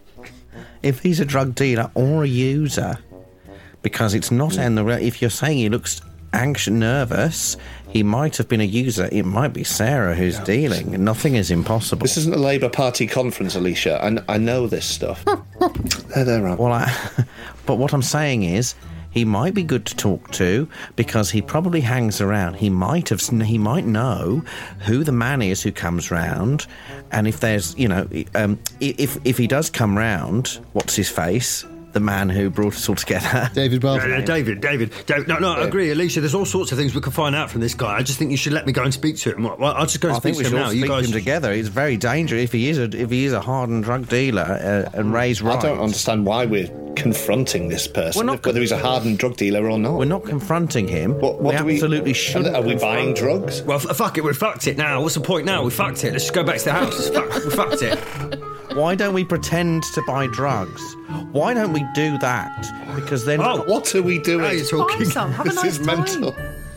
if he's a drug dealer or a user, because it's not in the re- if you're saying he looks anxious, nervous, he might have been a user. It might be Sarah who's dealing. Nothing is impossible. This isn't a Labour Party conference, Alicia. I, I know this stuff. there, there, Rob. Well, I, but what I'm saying is, he might be good to talk to because he probably hangs around. He might have, he might know who the man is who comes round, and if there's, you know, um, if if he does come round, what's his face? The man who brought us all together. David Uh, Barber. David, David, David. No, no, I agree, Alicia. There's all sorts of things we can find out from this guy. I just think you should let me go and speak to him. Well, I'll just go and I speak think we to should him all now. speak You to guys him together. It's very dangerous if he is a if he is a hardened drug dealer uh, and Ray's right. I don't understand why we're confronting this person, We're not- whether he's a hardened drug dealer or not. We're not confronting him. What, what we do we, absolutely should. Are we buying drugs? Well, f- fuck it. We fucked it now. What's the point now? We fucked it. Let's just go back to the house. Let's fuck, we fucked it. Why don't we pretend to buy drugs? Why don't we do that? Because then, Oh, What are we doing? Now you're talking. Find some. Have a This nice is time. mental.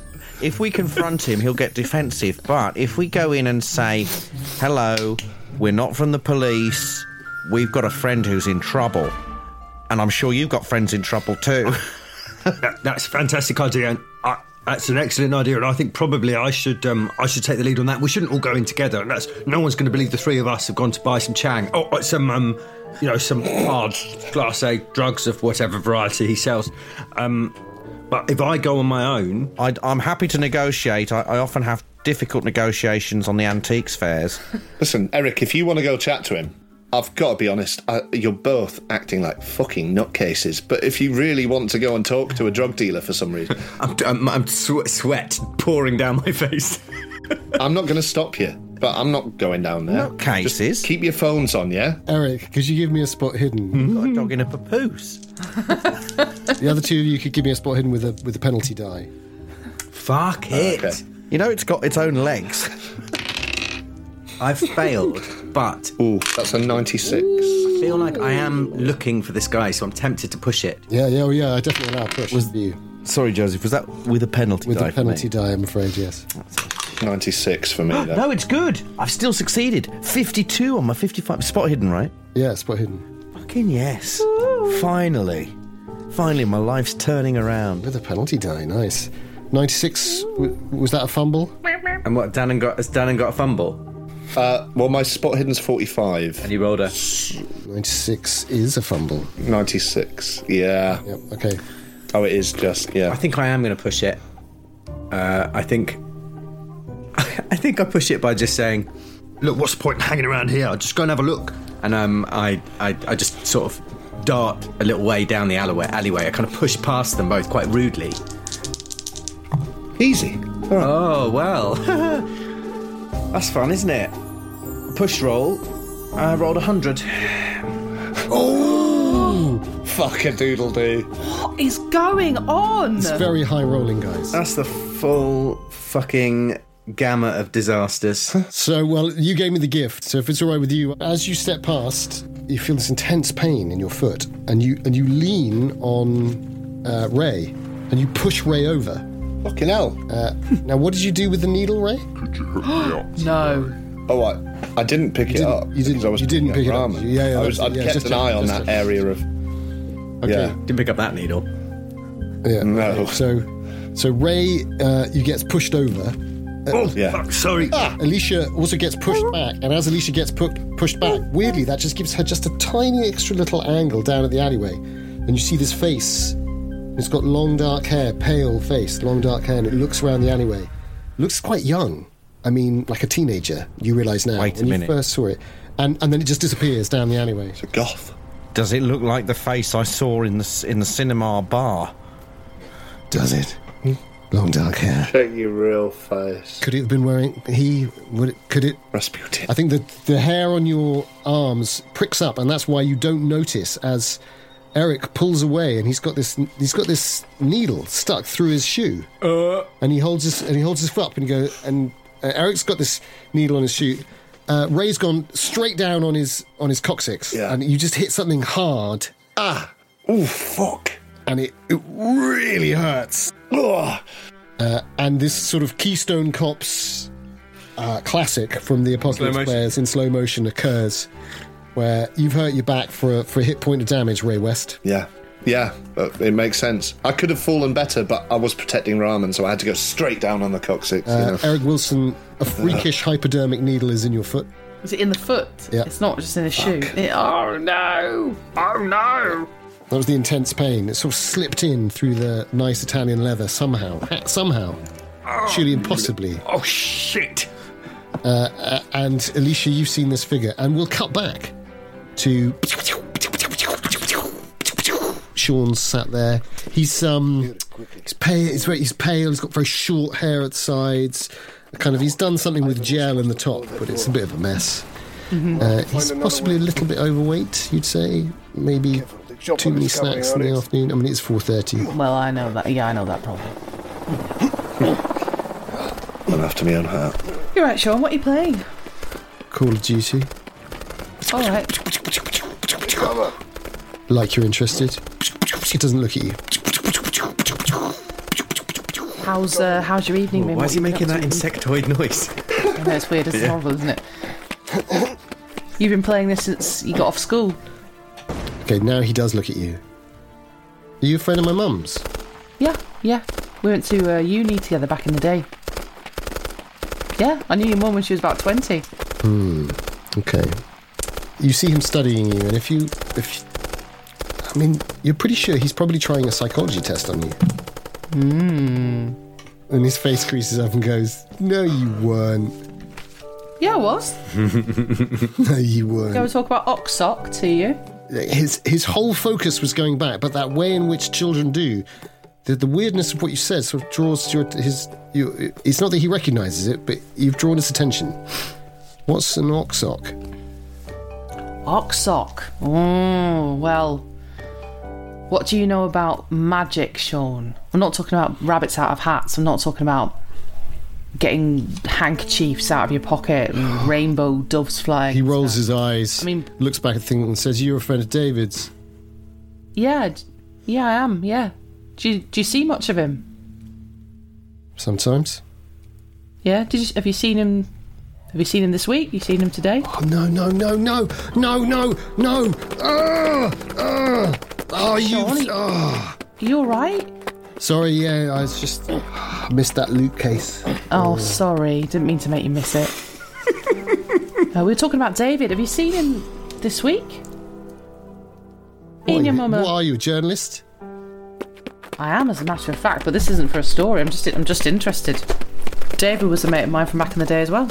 if we confront him, he'll get defensive. But if we go in and say, hello, we're not from the police, we've got a friend who's in trouble, and I'm sure you've got friends in trouble too. That, that's a fantastic idea, and I, that's an excellent idea. And I think probably I should um, I should take the lead on that. We shouldn't all go in together, and that's no one's going to believe the three of us have gone to buy some Chang. Oh, uh, some um, you know, some hard Class A drugs of whatever variety he sells. Um, but if I go on my own, I, I'm happy to negotiate. I, I often have difficult negotiations on the antiques fairs. Listen, Eric, if you want to go chat to him, I've got to be honest, I, you're both acting like fucking nutcases. But if you really want to go and talk to a drug dealer for some reason, I'm, I'm, I'm swe- sweat pouring down my face. I'm not going to stop you. But I'm not going down there. Nutcases? Just keep your phones on, yeah? Eric, could you give me a spot hidden? Got a dog in a papoose. The other two of you could give me a spot hidden with a with a penalty die. Fuck it. Okay. You know it's got its own legs. I've failed, but Ooh, that's a ninety-six. I feel like I am looking for this guy, so I'm tempted to push it. Yeah, yeah, oh, yeah. I definitely allow a push for you Sorry, Joseph, was that with a penalty with die a for me? penalty die. I'm afraid, yes. ninety-six for me, then. No, it's good. I've still succeeded. fifty-two on my fifty-five. Spot hidden, right? Yeah, spot hidden Fucking yes. Finally. Finally, my life's turning around. with a penalty die. Nice. ninety-six. w- Was that a fumble? And what, Dannon got, has Dannon got a fumble? Uh, well, my spot hidden's forty-five. And he rolled a... ninety-six is a fumble. ninety-six. Yeah. Yep. Okay. Oh, it is just, yeah. I think I am going to push it. Uh, I think... I think I push it by just saying... look, what's the point in hanging around here? I'll just go and have a look. And um, I, I, I just sort of dart a little way down the alleyway. alleyway. I kind of push past them both quite rudely. Easy. Oh, well. That's fun, isn't it? Push roll. I rolled a hundred. Fuck a doodle do. What is going on? It's very high rolling, guys. That's the full fucking gamut of disasters. So, well, you gave me the gift. So, if it's all right with you, as you step past, you feel this intense pain in your foot, and you and you lean on uh, Ray, and you push Ray over. Fucking hell. Uh, now, what did you do with the needle, Ray? No. Oh, I, I didn't pick You it didn't- up. you didn't- because I was you didn't picking pick it up. ramen. Yeah, yeah, I was, that's- I'd yeah, kept just an check- eye on just that check. area of. Okay. Yeah. Didn't pick up that needle. Yeah. No. So, so Ray, uh, you gets pushed over. Oh, Yeah. fuck, sorry. Alicia also gets pushed back, and as Alicia gets pu- pushed back, weirdly, that just gives her just a tiny extra little angle down at the alleyway. And you see this face. It's got long dark hair, pale face, long dark hair, and it looks around the alleyway. Looks quite young. I mean, like a teenager, you realise now. Wait a when minute. you first saw it. And, and then it just disappears down the alleyway. It's a goth. Does it look like the face I saw in the s- in the cinema bar? Does it? Long dark hair. Check your real face. Could it have been wearing... He... Would it, could it... Rasputin. I think the the hair on your arms pricks up, and that's why you don't notice as Eric pulls away, and he's got this he's got this needle stuck through his shoe, uh. and he holds his and he holds his foot up, and he go and uh, Eric's got this needle on his shoe. Uh, Ray's gone straight down on his on his coccyx, Yeah. and you just hit something hard, Ah. Oh, fuck. and it, it really hurts. Ugh. Uh, and this sort of Keystone Cops uh, classic from the Apocalypse Slow motion. Players in slow motion occurs, where you've hurt your back for a, for a hit point of damage, Ray West. Yeah. Yeah, but it makes sense. I could have fallen better, but I was protecting ramen, so I had to go straight down on the coccyx. you Uh, know. Eric Wilson, a freakish hypodermic needle is in your foot. Is it in the foot? Yeah. It's not just in the shoe. It- oh no! Oh no! That was the intense pain. It sort of slipped in through the nice Italian leather somehow. Ha- Somehow. Surely impossibly. Oh, shit. Uh, and Alicia, you've seen this figure, and we'll cut back to Sean's sat there. He's um, he's pale. He's very, he's pale. He's got very short hair at the sides. Kind of, he's done something with gel in the top, but it's a bit of a mess. Uh, he's possibly a little bit overweight. You'd say maybe too many snacks in the afternoon. I mean, it's four thirty. Well, I know that. Yeah, I know that problem. I'm after my own heart. You're right, Sean. What are you playing? Call of Duty. All right. Like you're interested. He doesn't look at you. How's uh, how's your evening been? Why What is he have you making been that up to? insectoid noise? I know, it's weird. It's horrible, isn't it? You've been playing this since you got off school. Okay, now he does look at you. Are you a friend of my mum's? Yeah, yeah. We went to uh, uni together back in the day. Yeah, I knew your mum when she was about twenty. Okay. You see him studying you, and if you, if, I mean, you're pretty sure he's probably trying a psychology test on you. Hmm. And his face creases up and goes, "No, you weren't. Yeah, I was. No, you Go and weren't." talk about Oxsock to you. His his whole focus was going back, but that way in which children do, the, the weirdness of what you said sort of draws your his. You, it's not that he recognises it, but you've drawn his attention. What's an Oxsock? Oxsock. Oh, well. What do you know about magic, Sean? I'm not talking about rabbits out of hats. I'm not talking about getting handkerchiefs out of your pocket and rainbow doves flying. He rolls his eyes, I mean- looks back at things and says, "You're a friend of David's." Yeah, d- yeah, I am. Yeah. Do you, do you see much of him? Sometimes. Yeah. Did you, have you seen him? Have you seen him this week? You seen him today? Oh, no, no, no, no, no, no, no. Ah, ah. Oh, you. Surely- Oh. Are you all right? Sorry, yeah, I was just. I missed that loot case. Oh, sorry. Didn't mean to make you miss it. uh, we were talking about David. Have you seen him this week? Me and your What, mum are- what are you, a journalist? I am, as a matter of fact, but this isn't for a story. I'm just, I'm just interested. David was a mate of mine from back in the day as well.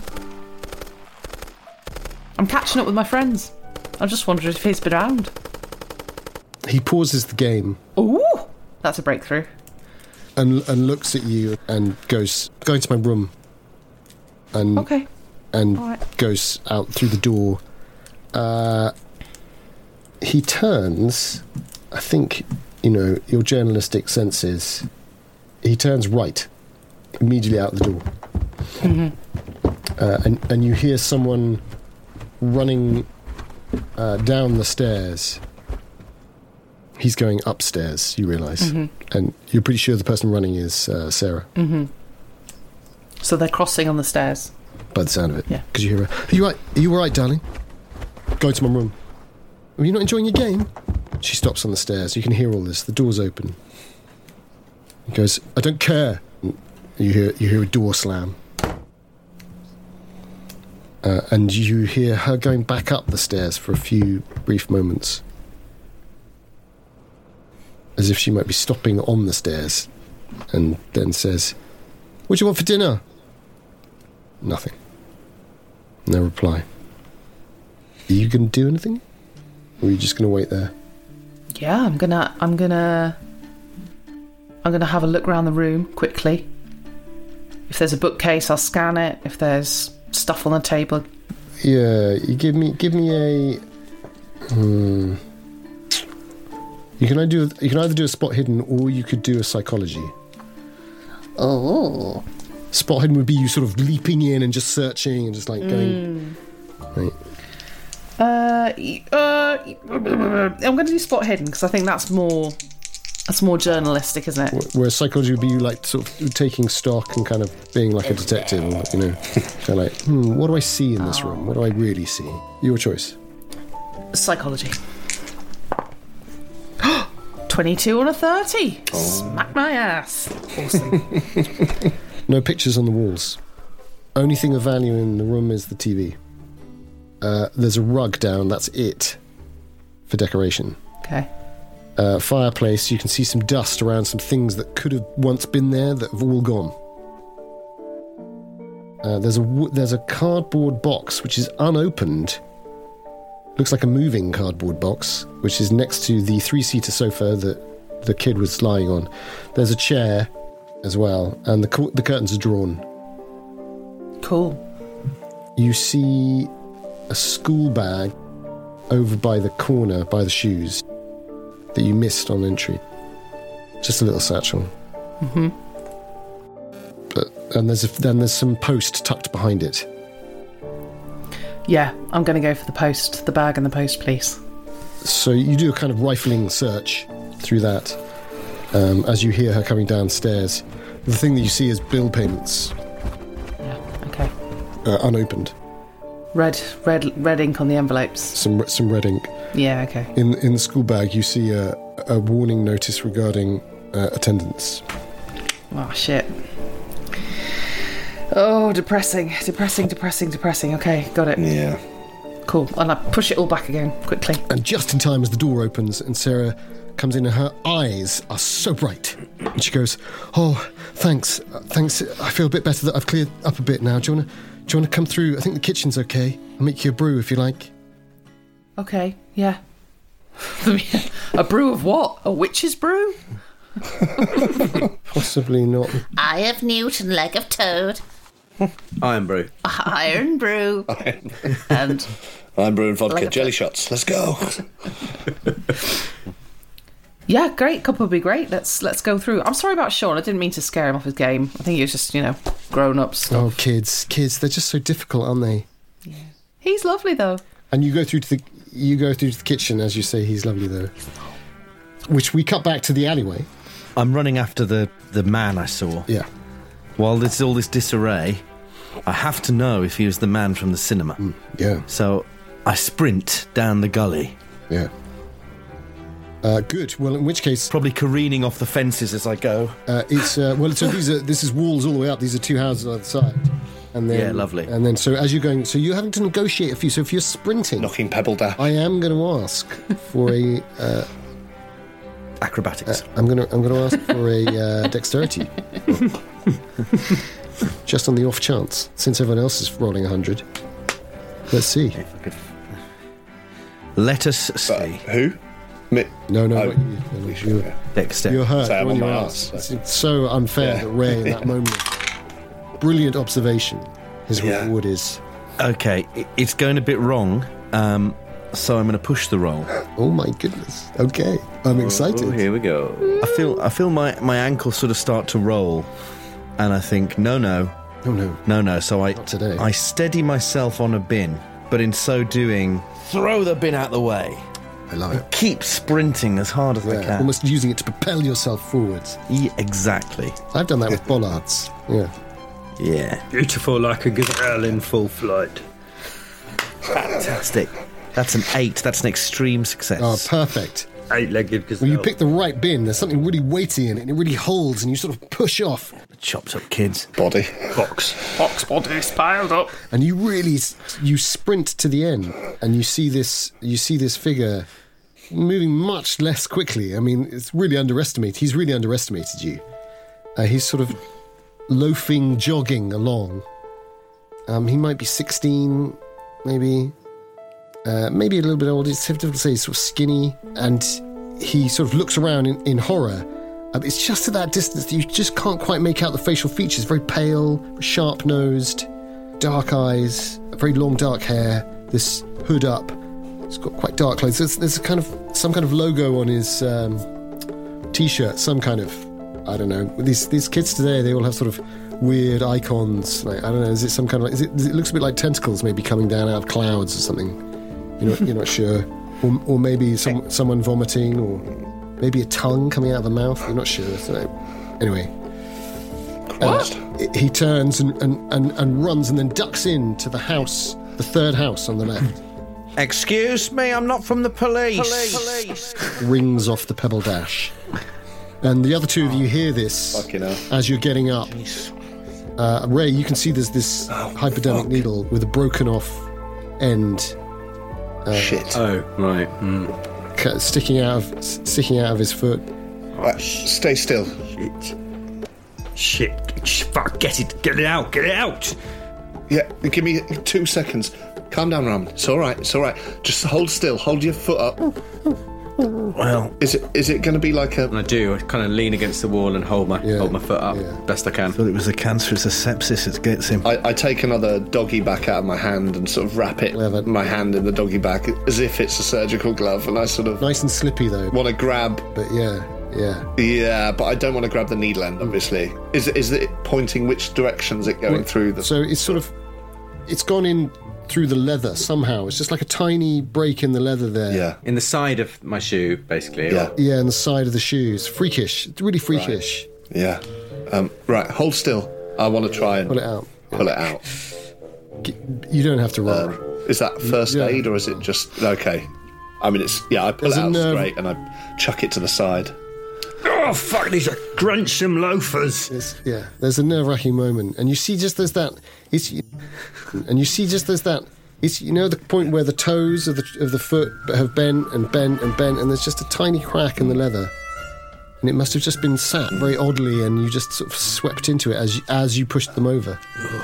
I'm catching up with my friends. I just wondered if he's been around. He pauses the game Ooh, that's a breakthrough. and and looks at you and goes, "Go into my room." And Okay. and All right. goes out through the door. Uh, he turns, I think, you know, your journalistic senses, he turns right, immediately out the door. Mm-hmm. Uh, and, and you hear someone running uh, down the stairs. He's going upstairs, you realise. Mm-hmm. And you're pretty sure the person running is uh, Sarah. Mm-hmm. So they're crossing on the stairs. By the sound of it. Yeah. Because you hear her. Are you right? Are you all right, darling? Go to my room. Are you not enjoying your game? She stops on the stairs. You can hear all this. The door's open. He goes, I don't care. You hear, you hear a door slam. Uh, and you hear her going back up the stairs for a few brief moments. As if she might be stopping on the stairs. And then says, what do you want for dinner? Nothing. No reply. Are you going to do anything? Or are you just going to wait there? Yeah, I'm gonna, I'm gonna, I'm gonna have a look around the room quickly. If there's a bookcase, I'll scan it. If there's stuff on the table, Yeah, you give me, give me a. Hmm. You can either do, you can either do a spot hidden, or you could do a psychology. oh, Spot hidden would be you sort of leaping in and just searching and just like going. Right. uh, y- uh, y- I'm gonna do spot hidden because I think that's more, that's more journalistic, isn't it? Whereas psychology would be you like sort of taking stock and kind of being like a detective, or, you know, kind of like, hmm, what do I see in this room? What do I really see? Your choice. Psychology. twenty-two on a thirty. Smack my ass. Awesome. No pictures on the walls. Only thing of value in the room is the T V. Uh, there's a rug down, that's it, for decoration. Okay. Uh, fireplace, you can see some dust around some things that could have once been there that have all gone. Uh, there's a wo- there's a cardboard box which is unopened. Looks like a moving cardboard box, which is next to the three-seater sofa that the kid was lying on. There's a chair as well, and the cu- the curtains are drawn. Cool. You see a school bag over by the corner, by the shoes, that you missed on entry. Just a little satchel. Mm-hmm. But and there's a, then there's some post tucked behind it. Yeah, I'm going to go for the post, the bag and the post, please. So you do a kind of rifling search through that um, as you hear her coming downstairs. The thing that you see is bill payments, Yeah, okay. uh, unopened. Red, red, red ink on the envelopes. Some some red ink. Yeah, okay. In in the school bag, you see a, a warning notice regarding uh, attendance. Oh, shit. Oh, depressing, depressing, depressing, depressing. Okay, got it. Yeah. Cool. And I push it all back again, quickly. And just in time as the door opens and Sarah comes in and her eyes are so bright. And she goes, oh, thanks, uh, thanks. I feel a bit better that I've cleared up a bit now. Do you want to do you want to come through? I think the kitchen's okay. I'll make you a brew if you like. Okay, yeah. A brew of what? A witch's brew? Possibly not. Eye of newt and leg of toad. Iron brew. Iron brew. And I'm brewing vodka. Like a- Jelly shots. Let's go. Yeah, great. Couple would be great. Let's let's go through. I'm sorry about Sean. I didn't mean to scare him off his game. I think he was just, you know, grown up stuff. Oh, kids, kids, they're just so difficult, aren't they? He's lovely though. And you go through to the you go through to the kitchen as you say he's lovely though. Which we cut back to the alleyway. I'm running after the, the man I saw. Yeah. While there's all this disarray, I have to know if he was the man from the cinema. Mm, yeah. So I sprint down the gully, Yeah. Uh, good. Well, in which case, probably careening off the fences as I go. uh, it's uh, well. So these are this is walls all the way up. These are two houses on the side, and then Yeah, lovely. And then so as you're going, so you're having to negotiate a few. So if you're sprinting, Knocking Pebble down. I am going to ask for a. Uh, Acrobatics. I'm going to I'm going to ask for a uh, dexterity. Just on the off chance, since everyone else is rolling a hundred. Let's see. Let us But see. who? Me. No, no, Oh, not you. No, no, we should, you're, yeah. Dexter. you're hurt. So I'm You're on on your my ass. arse, It's so unfair Yeah. that Ray, in that moment, brilliant observation. His Yeah. reward is Okay, i- it's going a bit wrong. Um, so I'm going to push the roll. Oh my goodness. Okay, I'm excited. Oh, here we go. I feel I feel my, my ankle sort of start to roll, and I think, no, no, Oh no. no, no. So I Not today. I steady myself on a bin, but in so doing, throw the bin out the way. I love it. Keep sprinting as hard as I Yeah, can. almost using it to propel yourself forwards. Yeah, exactly. I've done that with bollards. Yeah. Yeah. Beautiful like a gazelle in full flight. Fantastic. That's an eight. That's an extreme success. Oh, perfect. Eight-legged gazelle. When you pick the right bin, there's something really weighty in it, and it really holds, and you sort of push off, Chops up kids. Body. box. Box bodies piled up. and you really you sprint to the end, and you see this you see this figure moving much less quickly. I mean, it's really underestimated. He's really underestimated you. Uh, he's sort of loafing, jogging along. Um, he might be sixteen, maybe. Uh, maybe a little bit older. It's difficult to say. He's sort of skinny, and he sort of looks around in, in horror. Um, it's just at that distance that you just can't quite make out the facial features. Very pale, sharp-nosed, dark eyes, very long dark hair. This hood up. He's got quite dark clothes. There's, there's a kind of some kind of logo on his um, t-shirt. Some kind of, I don't know. These these kids today, they all have sort of weird icons. Like, I don't know. Is it some kind of? Like, is it? It looks a bit like tentacles, maybe coming down out of clouds or something. You're not, you're not sure. Or, or maybe some, someone vomiting, or maybe a tongue coming out of the mouth. You're not sure. So, anyway. Christ. Uh, he turns and, and, and, and runs and then ducks into the house, the third house on the left. Excuse me, I'm not from the police. Police. Rings off the pebble dash. And the other two of you hear this Fucking hell. as you're getting up. Uh, Ray, you can see there's this hypodermic needle with a broken off end Shit. Oh, right. Mm. ca- sticking out of sticking out of his foot. Right, stay still. Shit. Shit. Sh- Fuck, get it. Get it out. Get it out. Yeah, give me two seconds. Calm down, Ram. It's all right. It's all right. Just hold still. Hold your foot up. Well, Is it? Is it going to be like a? And I do. I kind of lean against the wall and hold my Yeah, hold my foot up yeah. best I can. I thought it was the cancer. It's the sepsis that gets him. I, I take another doggy back out of my hand and sort of wrap it, Clever. my hand in the doggy bag as if it's a surgical glove, and I sort of Nice and slippy though. want to grab. But yeah, yeah. Yeah, but I don't want to grab the needle end. Obviously, is it? Is it pointing which direction is it going Well, through? The So it's sort of, it's gone in through the leather somehow. It's just like a tiny break in the leather there. yeah, In the side of my shoe, basically. yeah, Yeah, and the side of the shoes. Freakish. It's really freakish. yeah. Um, right, hold still. I want to try and Pull it out. pull it out. G- You don't have to roll. Is that first Yeah. aid or is it just okay? I mean, it's yeah. I pull There's it a out nerve- straight and I chuck it to the side. Oh, fuck, these are gruntsome loafers. It's, yeah, there's a nerve-wracking moment, and you see just there's that. It's, and you see just there's that. It's you know the point where the toes of the of the foot have bent and bent and bent, and there's just a tiny crack in the leather, and it must have just been sat very oddly, and you just sort of swept into it as you, as you pushed them over,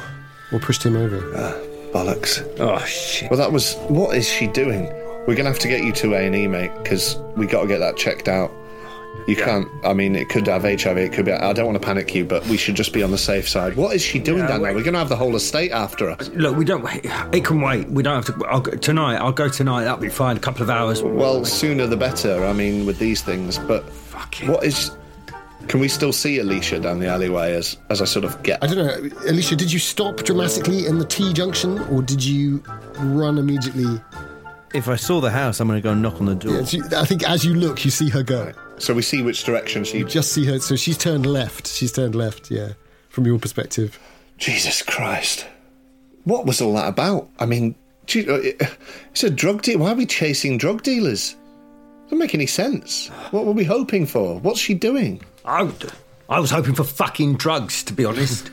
or pushed him over. Bollocks. Oh, shit. Well, that was. What is she doing? We're gonna have to get you to A and E, mate, because we got to get that checked out. You can't. I mean, it could have H I V. It could be. I don't want to panic you, but we should just be on the safe side. What is she doing Yeah, down there? wait. We're gonna have the whole estate after us. Look, we don't. It can wait. We don't have to. I'll go, tonight. I'll go tonight. That'll be fine. A couple of hours. Well, sooner the better. I mean, with these things. But Fuck it. what is? Can we still see Alicia down the alleyway as as I sort of get? I don't know, Alicia. Did you stop dramatically in the T junction, or did you run immediately? If I saw the house, I'm going to go knock on the door. Yeah, she- I think as you look, you see her go. So we see which direction she. Just see her. So she's turned left. She's turned left. Yeah, from your perspective. Jesus Christ! What was all that about? I mean, gee, uh, it's a drug deal. Why are we chasing drug dealers? Doesn't make any sense. What were we hoping for? What's she doing? I, would- I was hoping for fucking drugs, to be honest.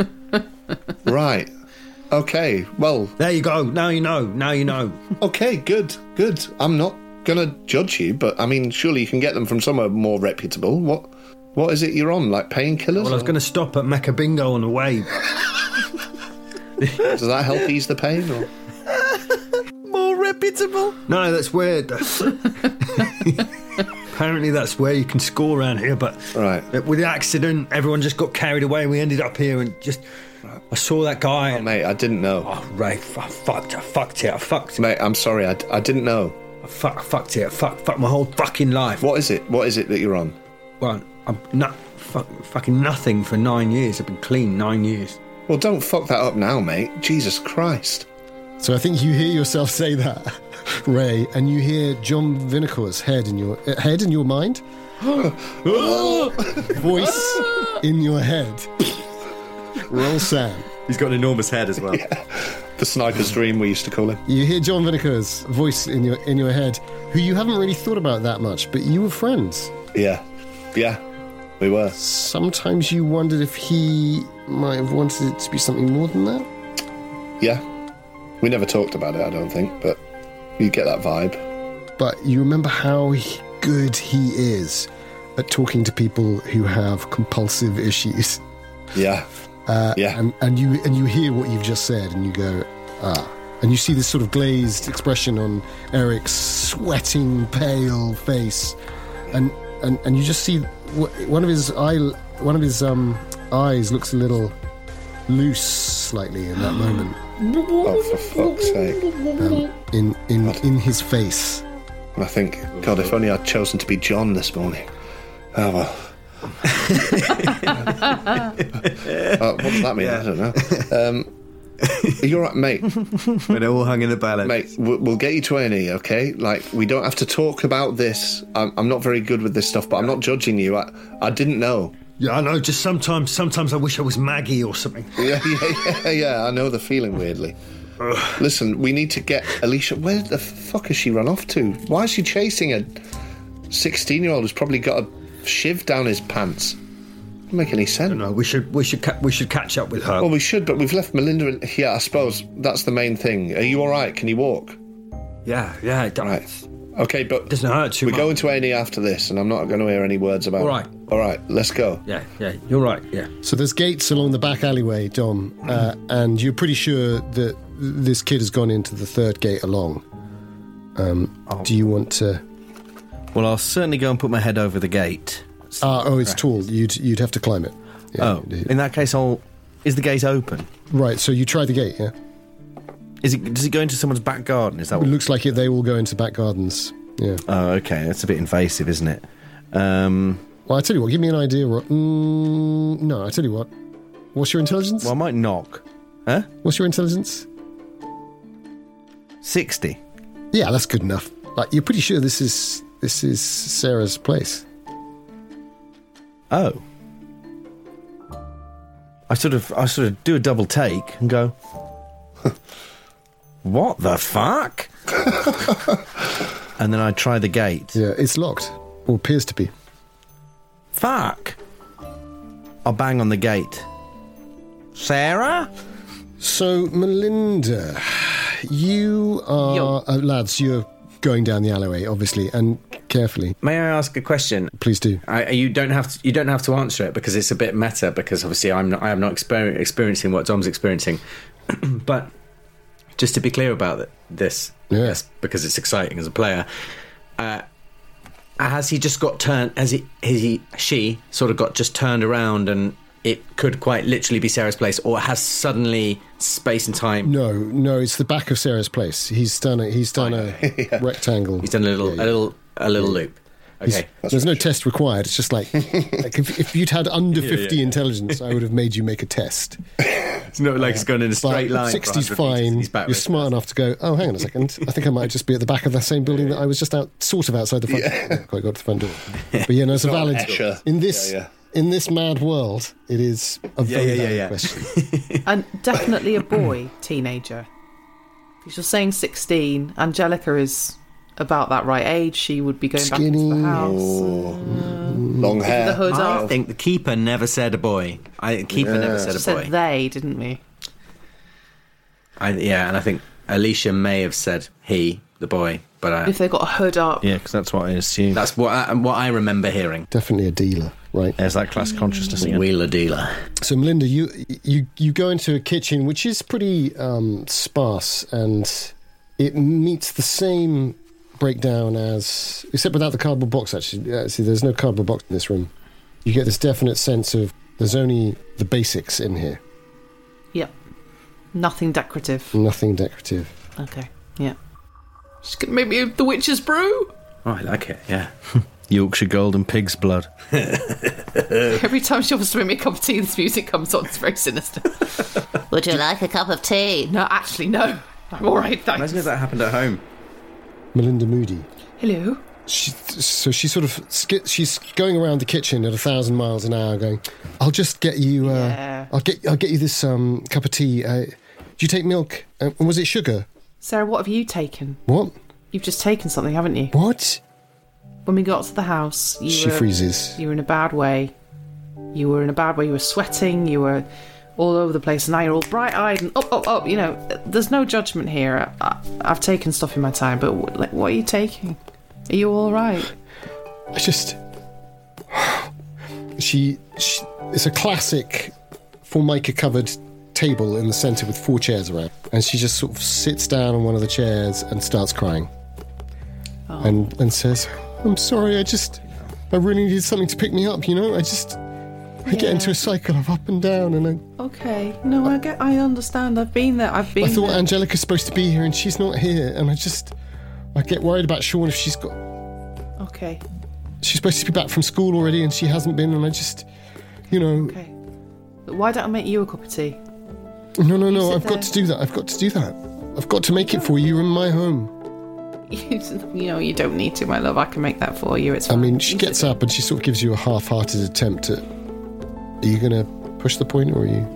Right. Okay. Well. There you go. Now you know. Now you know. Okay. Good. Good. I'm not gonna judge you, but I mean, surely you can get them from somewhere more reputable. What? What is it you're on? Like painkillers? Well, I was going to stop at Mecca Bingo on the way. Does that help ease the pain? Or? More reputable. No, that's weird. Apparently, that's where you can score around here. But Right. with the accident, everyone just got carried away, and we ended up here and just I saw that guy. Oh, and, mate, I didn't know. oh, Ray, I fucked, I fucked it, I fucked it. Mate, I'm sorry, I, I didn't know. I, fuck, I fucked it, I fucked, fucked my whole fucking life. What is it? What is it that you're on? Well, I'm not, fuck, fucking nothing for nine years. I've been clean nine years. Well, don't fuck that up now, mate. Jesus Christ. So I think you hear yourself say that, Ray, and you hear John Vinacor's head in your uh, head in your mind, voice in your head. Roll Sam. He's got an enormous head as well. The sniper's dream, we used to call him. You hear John Vinacor's voice in your in your head, who you haven't really thought about that much, but you were friends. Yeah. Yeah. We were. Sometimes you wondered if he might have wanted it to be something more than that. Yeah. We never talked about it, I don't think, but you get that vibe. But you remember how he, good he is at talking to people who have compulsive issues. Yeah. Uh, Yeah. And, and you and you hear what you've just said, and you go, ah. And you see this sort of glazed expression on Eric's sweating, pale face, and and, and you just see wh- one of his eye, one of his um, eyes looks a little loose, slightly in that moment. Oh, for fuck's sake. Um, in in in his face. And I think, God, if only I'd chosen to be John this morning. Oh, well. uh, what does that mean? I don't know. Um, you're right, mate. When it all hung in the balance. Mate, we'll, we'll get you to A and E, okay? Like, we don't have to talk about this. I'm, I'm not very good with this stuff, but I'm not judging you. I, I didn't know. Yeah, I know. Just sometimes, sometimes I wish I was Maggie or something. Yeah, yeah, yeah, yeah. I know the feeling, weirdly. Listen, we need to get Alicia. Where the fuck has she run off to? Why is she chasing a sixteen-year-old who's probably got a shiv down his pants? Doesn't make any sense. No, we should, we should, ca- we should catch up with her. Well, we should, but we've left Melinda in. Yeah, I suppose that's the main thing. Are you all right? Can you walk? Yeah, yeah. It Right. Okay, but doesn't hurt too we're much. going to A and E after this, and I'm not going to hear any words about All it. right. All right, let's go. Yeah, yeah. You're right. Yeah. So there's gates along the back alleyway, Dom, uh, and you're pretty sure that this kid has gone into the third gate along. Um, Oh. Do you want to? Well, I'll certainly go and put my head over the gate. Ah, oh, it's tall. You'd you'd have to climb it. Yeah, Oh, you'd- in that case, I'll. Is the gate open? right. So you try the gate. Yeah, Is it? Does it go into someone's back garden? Is that it what? looks like it. They all go into back gardens. Yeah. Oh, okay. That's a bit invasive, isn't it? Um, Well, I tell you what. Give me an idea. Ro- Mm, no, I tell you what. What's your intelligence? well, I might knock. Huh? What's your intelligence? Sixty. Yeah, that's good enough. Like you're pretty sure this is this is Sarah's place. Oh. I sort of, I sort of do a double take and go. What the fuck? And then I try the gate. Yeah, it's locked, or appears to be. Fuck. I'll bang on the gate. Sarah? So, Melinda, you are... Yo. Uh, lads, you're going down the alleyway, obviously, and carefully. May I ask a question? Please do. I, you don't have to. You don't have to answer it because it's a bit meta. Because obviously, I'm not. I am not exper- experiencing what Dom's experiencing. But just to be clear about it, this, Yeah. yes, because it's exciting as a player. Uh, has he just got turned? Has he? Has he? She sort of got just turned around, and it could quite literally be Sarah's place, or has suddenly space and time. No, no, it's the back of Sarah's place. He's done a, he's done a rectangle. He's done a little, Yeah, yeah. a little, a little loop. Okay. There's no test required. It's just like, like if, if you'd had under fifty intelligence, I would have made you make a test. It's not like it's gone in a But straight line. for sixty's one hundred meters. fine. He's back You're with smart us. enough to go, oh, hang on a second. I think I might just be at the back of the same building that I was just out, sort of outside the front. Not quite got to the front door. But yeah, no, it's a Not valid. Escher. In this, Yeah, in this mad world, it is a Yeah, very yeah, yeah, valid yeah. question. And definitely a boy, teenager. If you're saying sixteen, Angelica is about that right age. She would be going back into Skinny. the house. Long hair. The hood I up. think the keeper never said a boy. I the keeper never said a Said boy. they, didn't we? I, yeah, and I think Alicia may have said he, the boy, but I, If they got a hood up. Yeah, because that's what I assume. that's what I, what I remember hearing. Definitely a dealer, right? There's that class consciousness again. Wheeler dealer. So, Melinda, you you you go into a kitchen which is pretty um, sparse, and it meets the same breakdown as, except without the cardboard box. Actually, yeah, see, there's no cardboard box in this room. You get this definite sense of there's only the basics in here. Nothing decorative. Nothing decorative. Okay, yeah. She's gonna make me the witch's brew. Oh, I like it, yeah. Yorkshire Golden Pig's blood. Every time she wants to make me a cup of tea, this music comes on. It's very sinister. Would you like a cup of tea? No, actually, no. I'm all right, thanks. Imagine if that happened at home. Melinda Moody. Hello. She, so she sort of sk- she's going around the kitchen at a thousand miles an hour, going, "I'll just get you. Uh, Yeah. I'll get. I'll get you this um, cup of tea. Uh, do you take milk? Uh, and was it sugar? Sarah, what have you taken? What? You've just taken something, haven't you? What?" When we got to the house, you She were, freezes. You were in a bad way. You were in a bad way. You were sweating. You were all over the place. And now you're all bright-eyed and up, up, up. You know, there's no judgment here. I, I've taken stuff in my time, but what, like, what are you taking? Are you all right? I just. She, she. It's a classic formica-covered table in the centre with four chairs around, and she just sort of sits down on one of the chairs and starts crying, Oh. and and says, "I'm sorry. I just. I really needed something to pick me up. You know. I just. I get Yeah. into a cycle of up and down, and I, Okay. No, I get. I understand. I've been there. I've been I thought there. Angelica's supposed to be here, and she's not here, and I just. I get worried about Sean if she's got. Okay. She's supposed to be back from school already, and she hasn't been, and I just. You know. Okay. But why don't I make you a cup of tea? No, no, no, sit I've there. got to do that. I've got to do that. I've got to make it for you. You're in my home. You know, you don't need to, my love. I can make that for you. It's I fine. mean, she You gets sit- up and she sort of gives you a half-hearted attempt at... Are you going to push the point, or are you...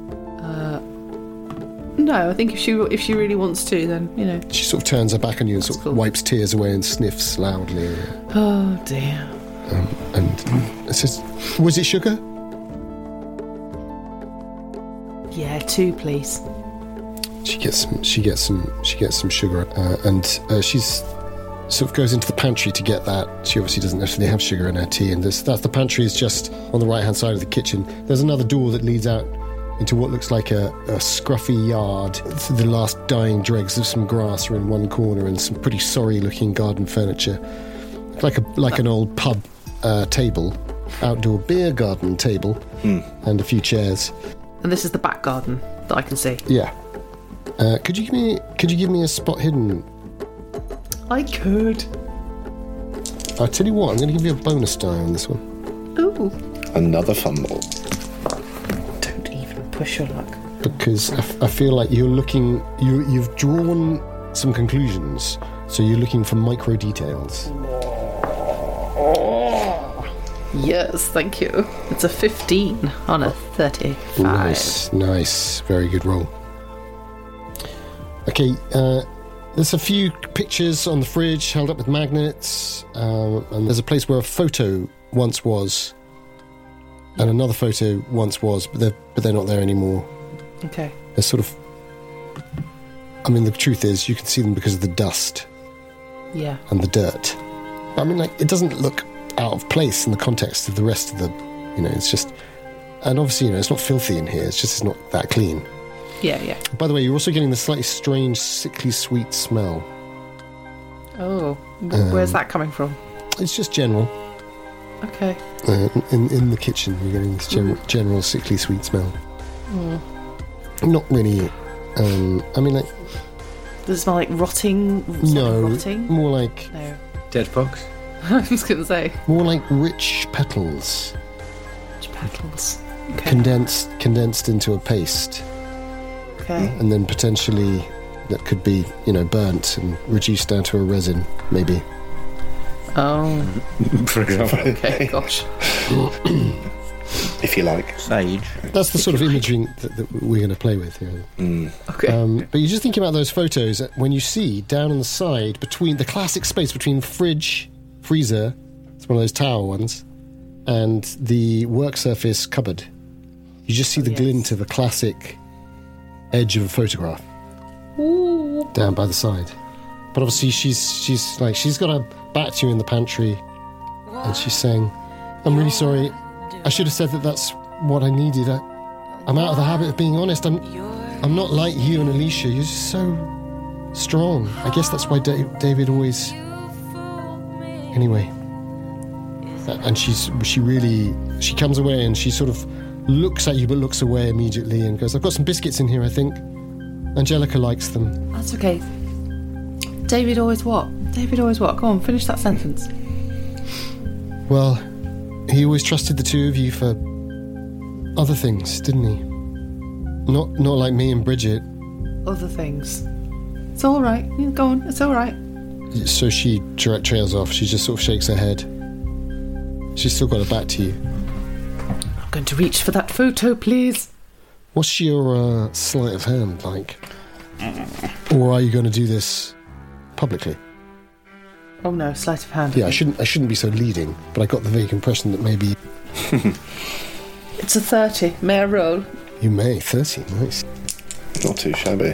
No, I think if she if she really wants to, then, you know. She sort of turns her back on you and sort of cool. wipes tears away and sniffs loudly. Oh, dear. And it says, was it sugar? Yeah, two, please. She gets some. She gets some. She gets some sugar, uh, and uh, she's sort of goes into the pantry to get that. She obviously doesn't necessarily have sugar in her tea, and this, that's the pantry is just on the right hand side of the kitchen. There's another door that leads out into what looks like a, a scruffy yard. It's the last dying dregs of some grass are in one corner, and some pretty sorry looking garden furniture, like a like an old pub uh, table, outdoor beer garden table, and a few chairs. And this is the back garden that I can see. Yeah. Uh, could you give me? Could you give me a spot hidden? I could. I'll tell you what. I'm going to give you a bonus die on this one Ooh. Another fumble. Don't even push your luck. because I, f- I feel like you're looking. You you've drawn some conclusions, so you're looking for micro details. Yes, thank you. It's a fifteen on a thirty-five. Nice, nice, very good roll. Okay, uh, there's a few pictures on the fridge held up with magnets, um, and there's a place where a photo once was, and another photo once was, but they're but they're not there anymore. Okay. They're sort of. I mean, the truth is, you can see them because of the dust Yeah. and the dirt. I mean, like, it doesn't look out of place in the context of the rest of the. You know, it's just. And obviously, you know, it's not filthy in here. It's just it's not that clean. Yeah, yeah. By the way, you're also getting the slightly strange, sickly sweet smell. Oh, w- where's that coming from? It's just general. Okay. Uh, in in the kitchen, you're getting this general, general sickly sweet smell. Not really. Um, I mean, like, Does it smell like rotting? something no, Rotting? more like No. Dead fox. I was going to say. more like rich petals Petals. Okay. condensed condensed into a paste, Okay. and then potentially that could be, you know, burnt and reduced down to a resin, maybe. Oh, For example. okay. Gosh. If you like. Sage. That's the sort of imagery that, that we're going to play with here. Okay. Um, but you're just thinking about those photos when you see down on the side between the classic space between fridge, freezer, it's one of those tower ones, and the work surface cupboard. You just see the yes. glint of a classic edge of a photograph down by the side. But obviously, she's she's like she's got her back to you in the pantry, and she's saying, "I'm really sorry. I should have said that that's what I needed. I, I'm out of the habit of being honest. I'm I'm not like you and Alicia. You're just so strong. I guess that's why Da- David always. Anyway." And she's she really she comes away and she sort of looks at you but looks away immediately and goes, "I've got some biscuits in here, I think. Angelica likes them. That's okay. David always what? David always what? Go on, finish that sentence. Well, he always trusted the two of you for other things, didn't he? Not not like me and Bridget. Other things. It's all right. Yeah, go on. It's all right. So she tra- trails off. She just sort of shakes her head. She's still got her back to you. I'm going to reach for that photo, please. What's your uh, sleight of hand like? Or are you going to do this publicly? Oh no, sleight of hand. Yeah, I shouldn't. I shouldn't be so leading, but I got the vague impression that maybe It's a thirty. May I roll? you may. Thirty, nice. Not too shabby.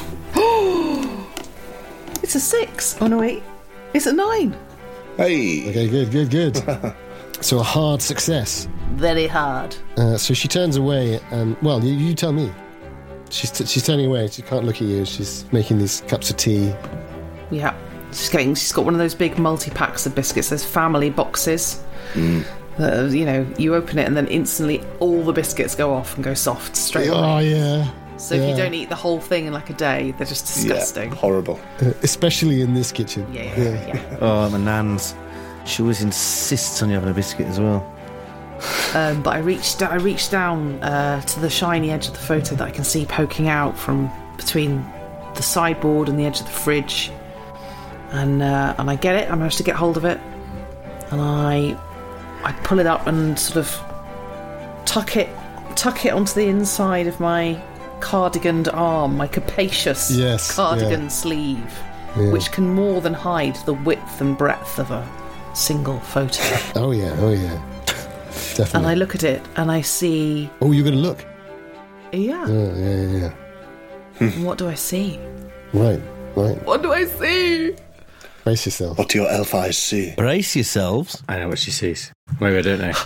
It's a six. Oh no, wait. It's a nine. Hey! Okay, good, good, good. So a hard success. Very hard. Uh, so she turns away, and well, you, you tell me. She's t- she's turning away. She can't look at you. She's making these cups of tea. Yeah. She's getting. She's got one of those big multi packs of biscuits. Those family boxes. Mm. That are, you know, you open it and then instantly all the biscuits go off and go soft straight away. Oh yeah. So if yeah. you don't eat the whole thing in like a day, they're just disgusting. Yeah, horrible. Uh, especially in this kitchen. Yeah, yeah, yeah. yeah. Oh, my nan's. She always insists on you having a biscuit as well. Um, but I reached, I reached down uh, to the shiny edge of the photo that I can see poking out from between the sideboard and the edge of the fridge, and uh, and I get it. I managed to get hold of it, and I I pull it up and sort of tuck it tuck it onto the inside of my cardiganed arm, my capacious Yes, cardigan yeah. sleeve, Yeah. which can more than hide the width and breadth of a single photo. Oh yeah. Oh yeah. Definitely. And I look at it and I see, Oh, you're going to look. yeah. Oh, yeah, yeah, yeah. What do I see? Right, right. What do I see? Brace yourself. What do your elf eyes see? Brace yourselves. I know what she sees. Maybe I don't know.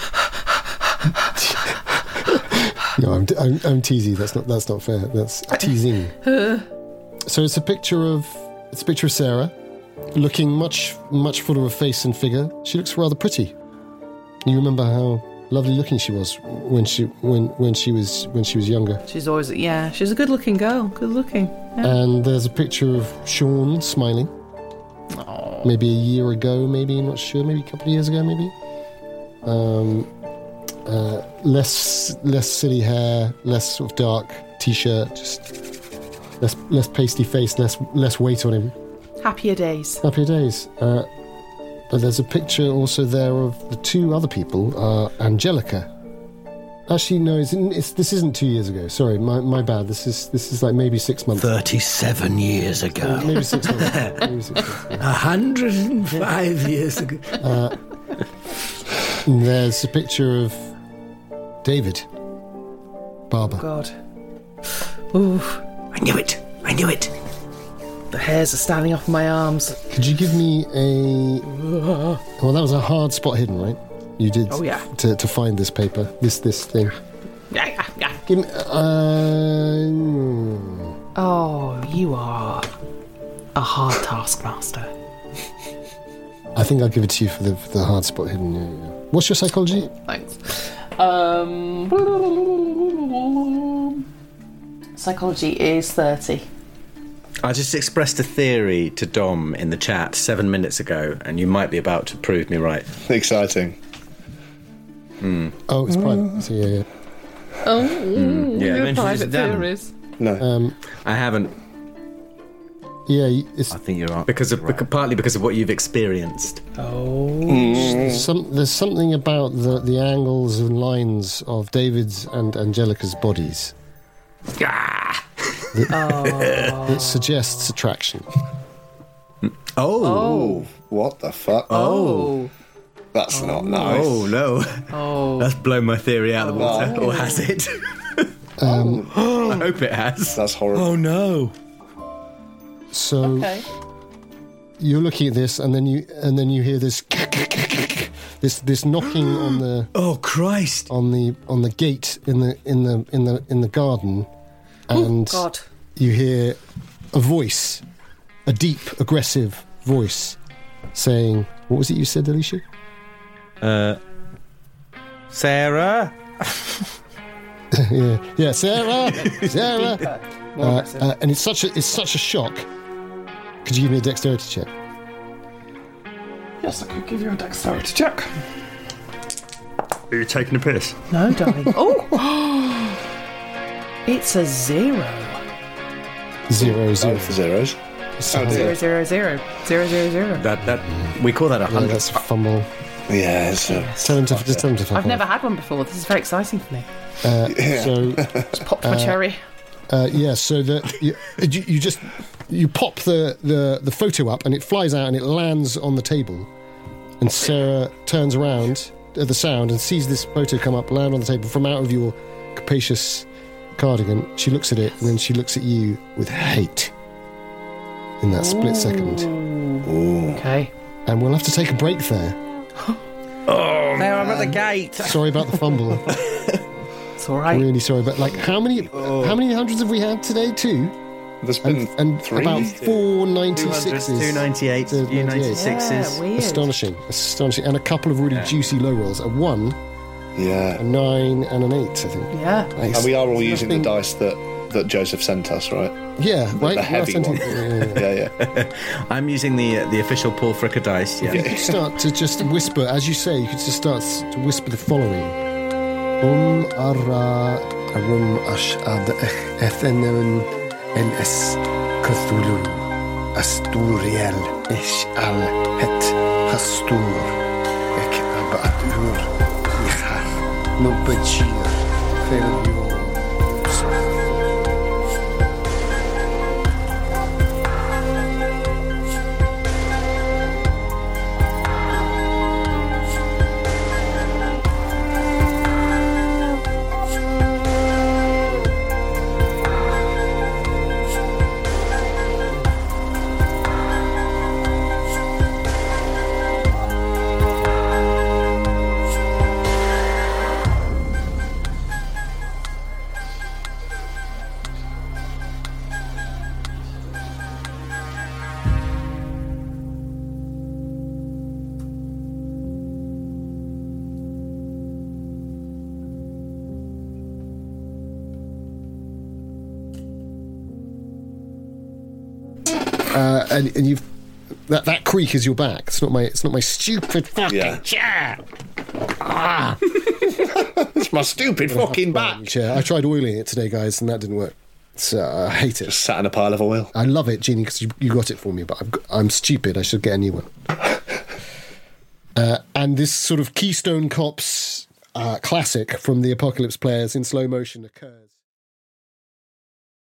No, I'm, I'm, I'm teasing. That's not. That's not fair. That's teasing. So it's a picture of. It's a picture of Sarah, looking much, much fuller of face and figure. She looks rather pretty. You remember how lovely looking she was when she when when she was when she was younger. She's always, yeah, she's a good looking girl. Good looking. Yeah. And there's a picture of Sean smiling. Maybe a year ago, maybe, I'm not sure, maybe a couple of years ago, maybe. Um, uh, less less silly hair, less sort of dark t-shirt, just less less pasty face, less less weight on him. Happier days. Happier days. Uh, but there's a picture also there of the two other people, uh, Angelica. Actually, no, it's, it's, this isn't two years ago. Sorry, my, my bad. This is this is like maybe six months. Thirty-seven years ago. Maybe six months. Maybe six months. A hundred and five years ago. Uh, and there's a picture of David Barber. God. Ooh, I knew it. I knew it. the hairs are standing up on my arms. Could you give me a? Well, that was a hard spot hidden, right? You did. Oh, yeah. To, to find this paper, this this thing. Yeah, yeah, yeah. Give me. Uh, Oh, you are a hard taskmaster. I think I'll give it to you for the, for the hard spot hidden. Yeah, yeah. What's your psychology? Thanks. Um, psychology is thirty. I just expressed a theory to Dom in the chat seven minutes ago, and you might be about to prove me right. Exciting. Oh, it's private. So, yeah, yeah. Oh, Yeah, your mentioned private it to Dan. theories. No. Um, I haven't, yeah, it's I think you're right. because of beca- partly because of what you've experienced. some. There's something about the the angles and lines of David's and Angelica's bodies Ah! that suggests attraction. Oh, Oh, What the fuck? oh, That's not nice. oh no! oh. That's blown my theory out of the water, Oh. or has it? Um, I hope it has. That's horrible. Oh no! So Okay. you're looking at this, and then you and then you hear this this this knocking on the Oh Christ! on the on the gate in the in the in the in the garden, and God. you hear a voice, a deep, aggressive voice, saying, "What was it you said, Alicia?" Uh, Sarah. yeah, yeah, Sarah, Sarah. More Uh, aggressive. uh, and it's such a it's such a shock. Could you give me a dexterity check? Yes, I could give you a dexterity check. Are you taking a piss? No, darling. Oh! It's a zero. Zero zero. Both zeros. So- Zero, zero, zero. Zero, zero, zero. That that we call that a Yeah, hundred. that's a fumble. Yeah, it's uh, Tell him to just tell him to fuck I've off. never had one before. This is very exciting for me. Uh, so Just popped my cherry. uh, yeah, so the you, you, you just you pop the, the the photo up and it flies out and it lands on the table, and Sarah turns around at the sound and sees this photo come up, land on the table from out of your capacious cardigan. She looks at it and then she looks at you with hate in that split second. Okay. And we'll have to take a break there. There, I'm at the gate. Sorry about the fumble. It's all right. Really sorry, but like, how many how many hundreds have we had today? Two, there's been and, and three. about four ninety-sixes. two ninety-eight, to few ninety-eight. ninety-sixes. Yeah, weird. Astonishing, astonishing, and a couple of really juicy low rolls. A one, Yeah. a nine, and an eight. I think. Yeah. Nice. And we are all using the Nothing- dice that, that Joseph sent us, right? Yeah, right. The heavy Last one. sentence- yeah, yeah, yeah. Yeah, yeah. I'm using the uh, the official Paul Fricker dice. Yeah. You could start to just whisper, as you say. You could just start s- to whisper the following: Um ara arum ash ad ethenun el es Cthulhu asturiel ish al het hastur ek abadur ichar no bachir fel yo. Uh, and, and you've that that creak is your back. It's not my it's not my stupid fucking Yeah. chair. It's my stupid fucking back. chair. I tried oiling it today, guys, and that didn't work. So I hate it. Sat in a pile of oil. I love it, Jeannie, because you, you got it for me. But I've got, I'm stupid. I should get a new one. Uh, and this sort of Keystone Cops uh, classic from the Apocalypse Players in slow motion occurs.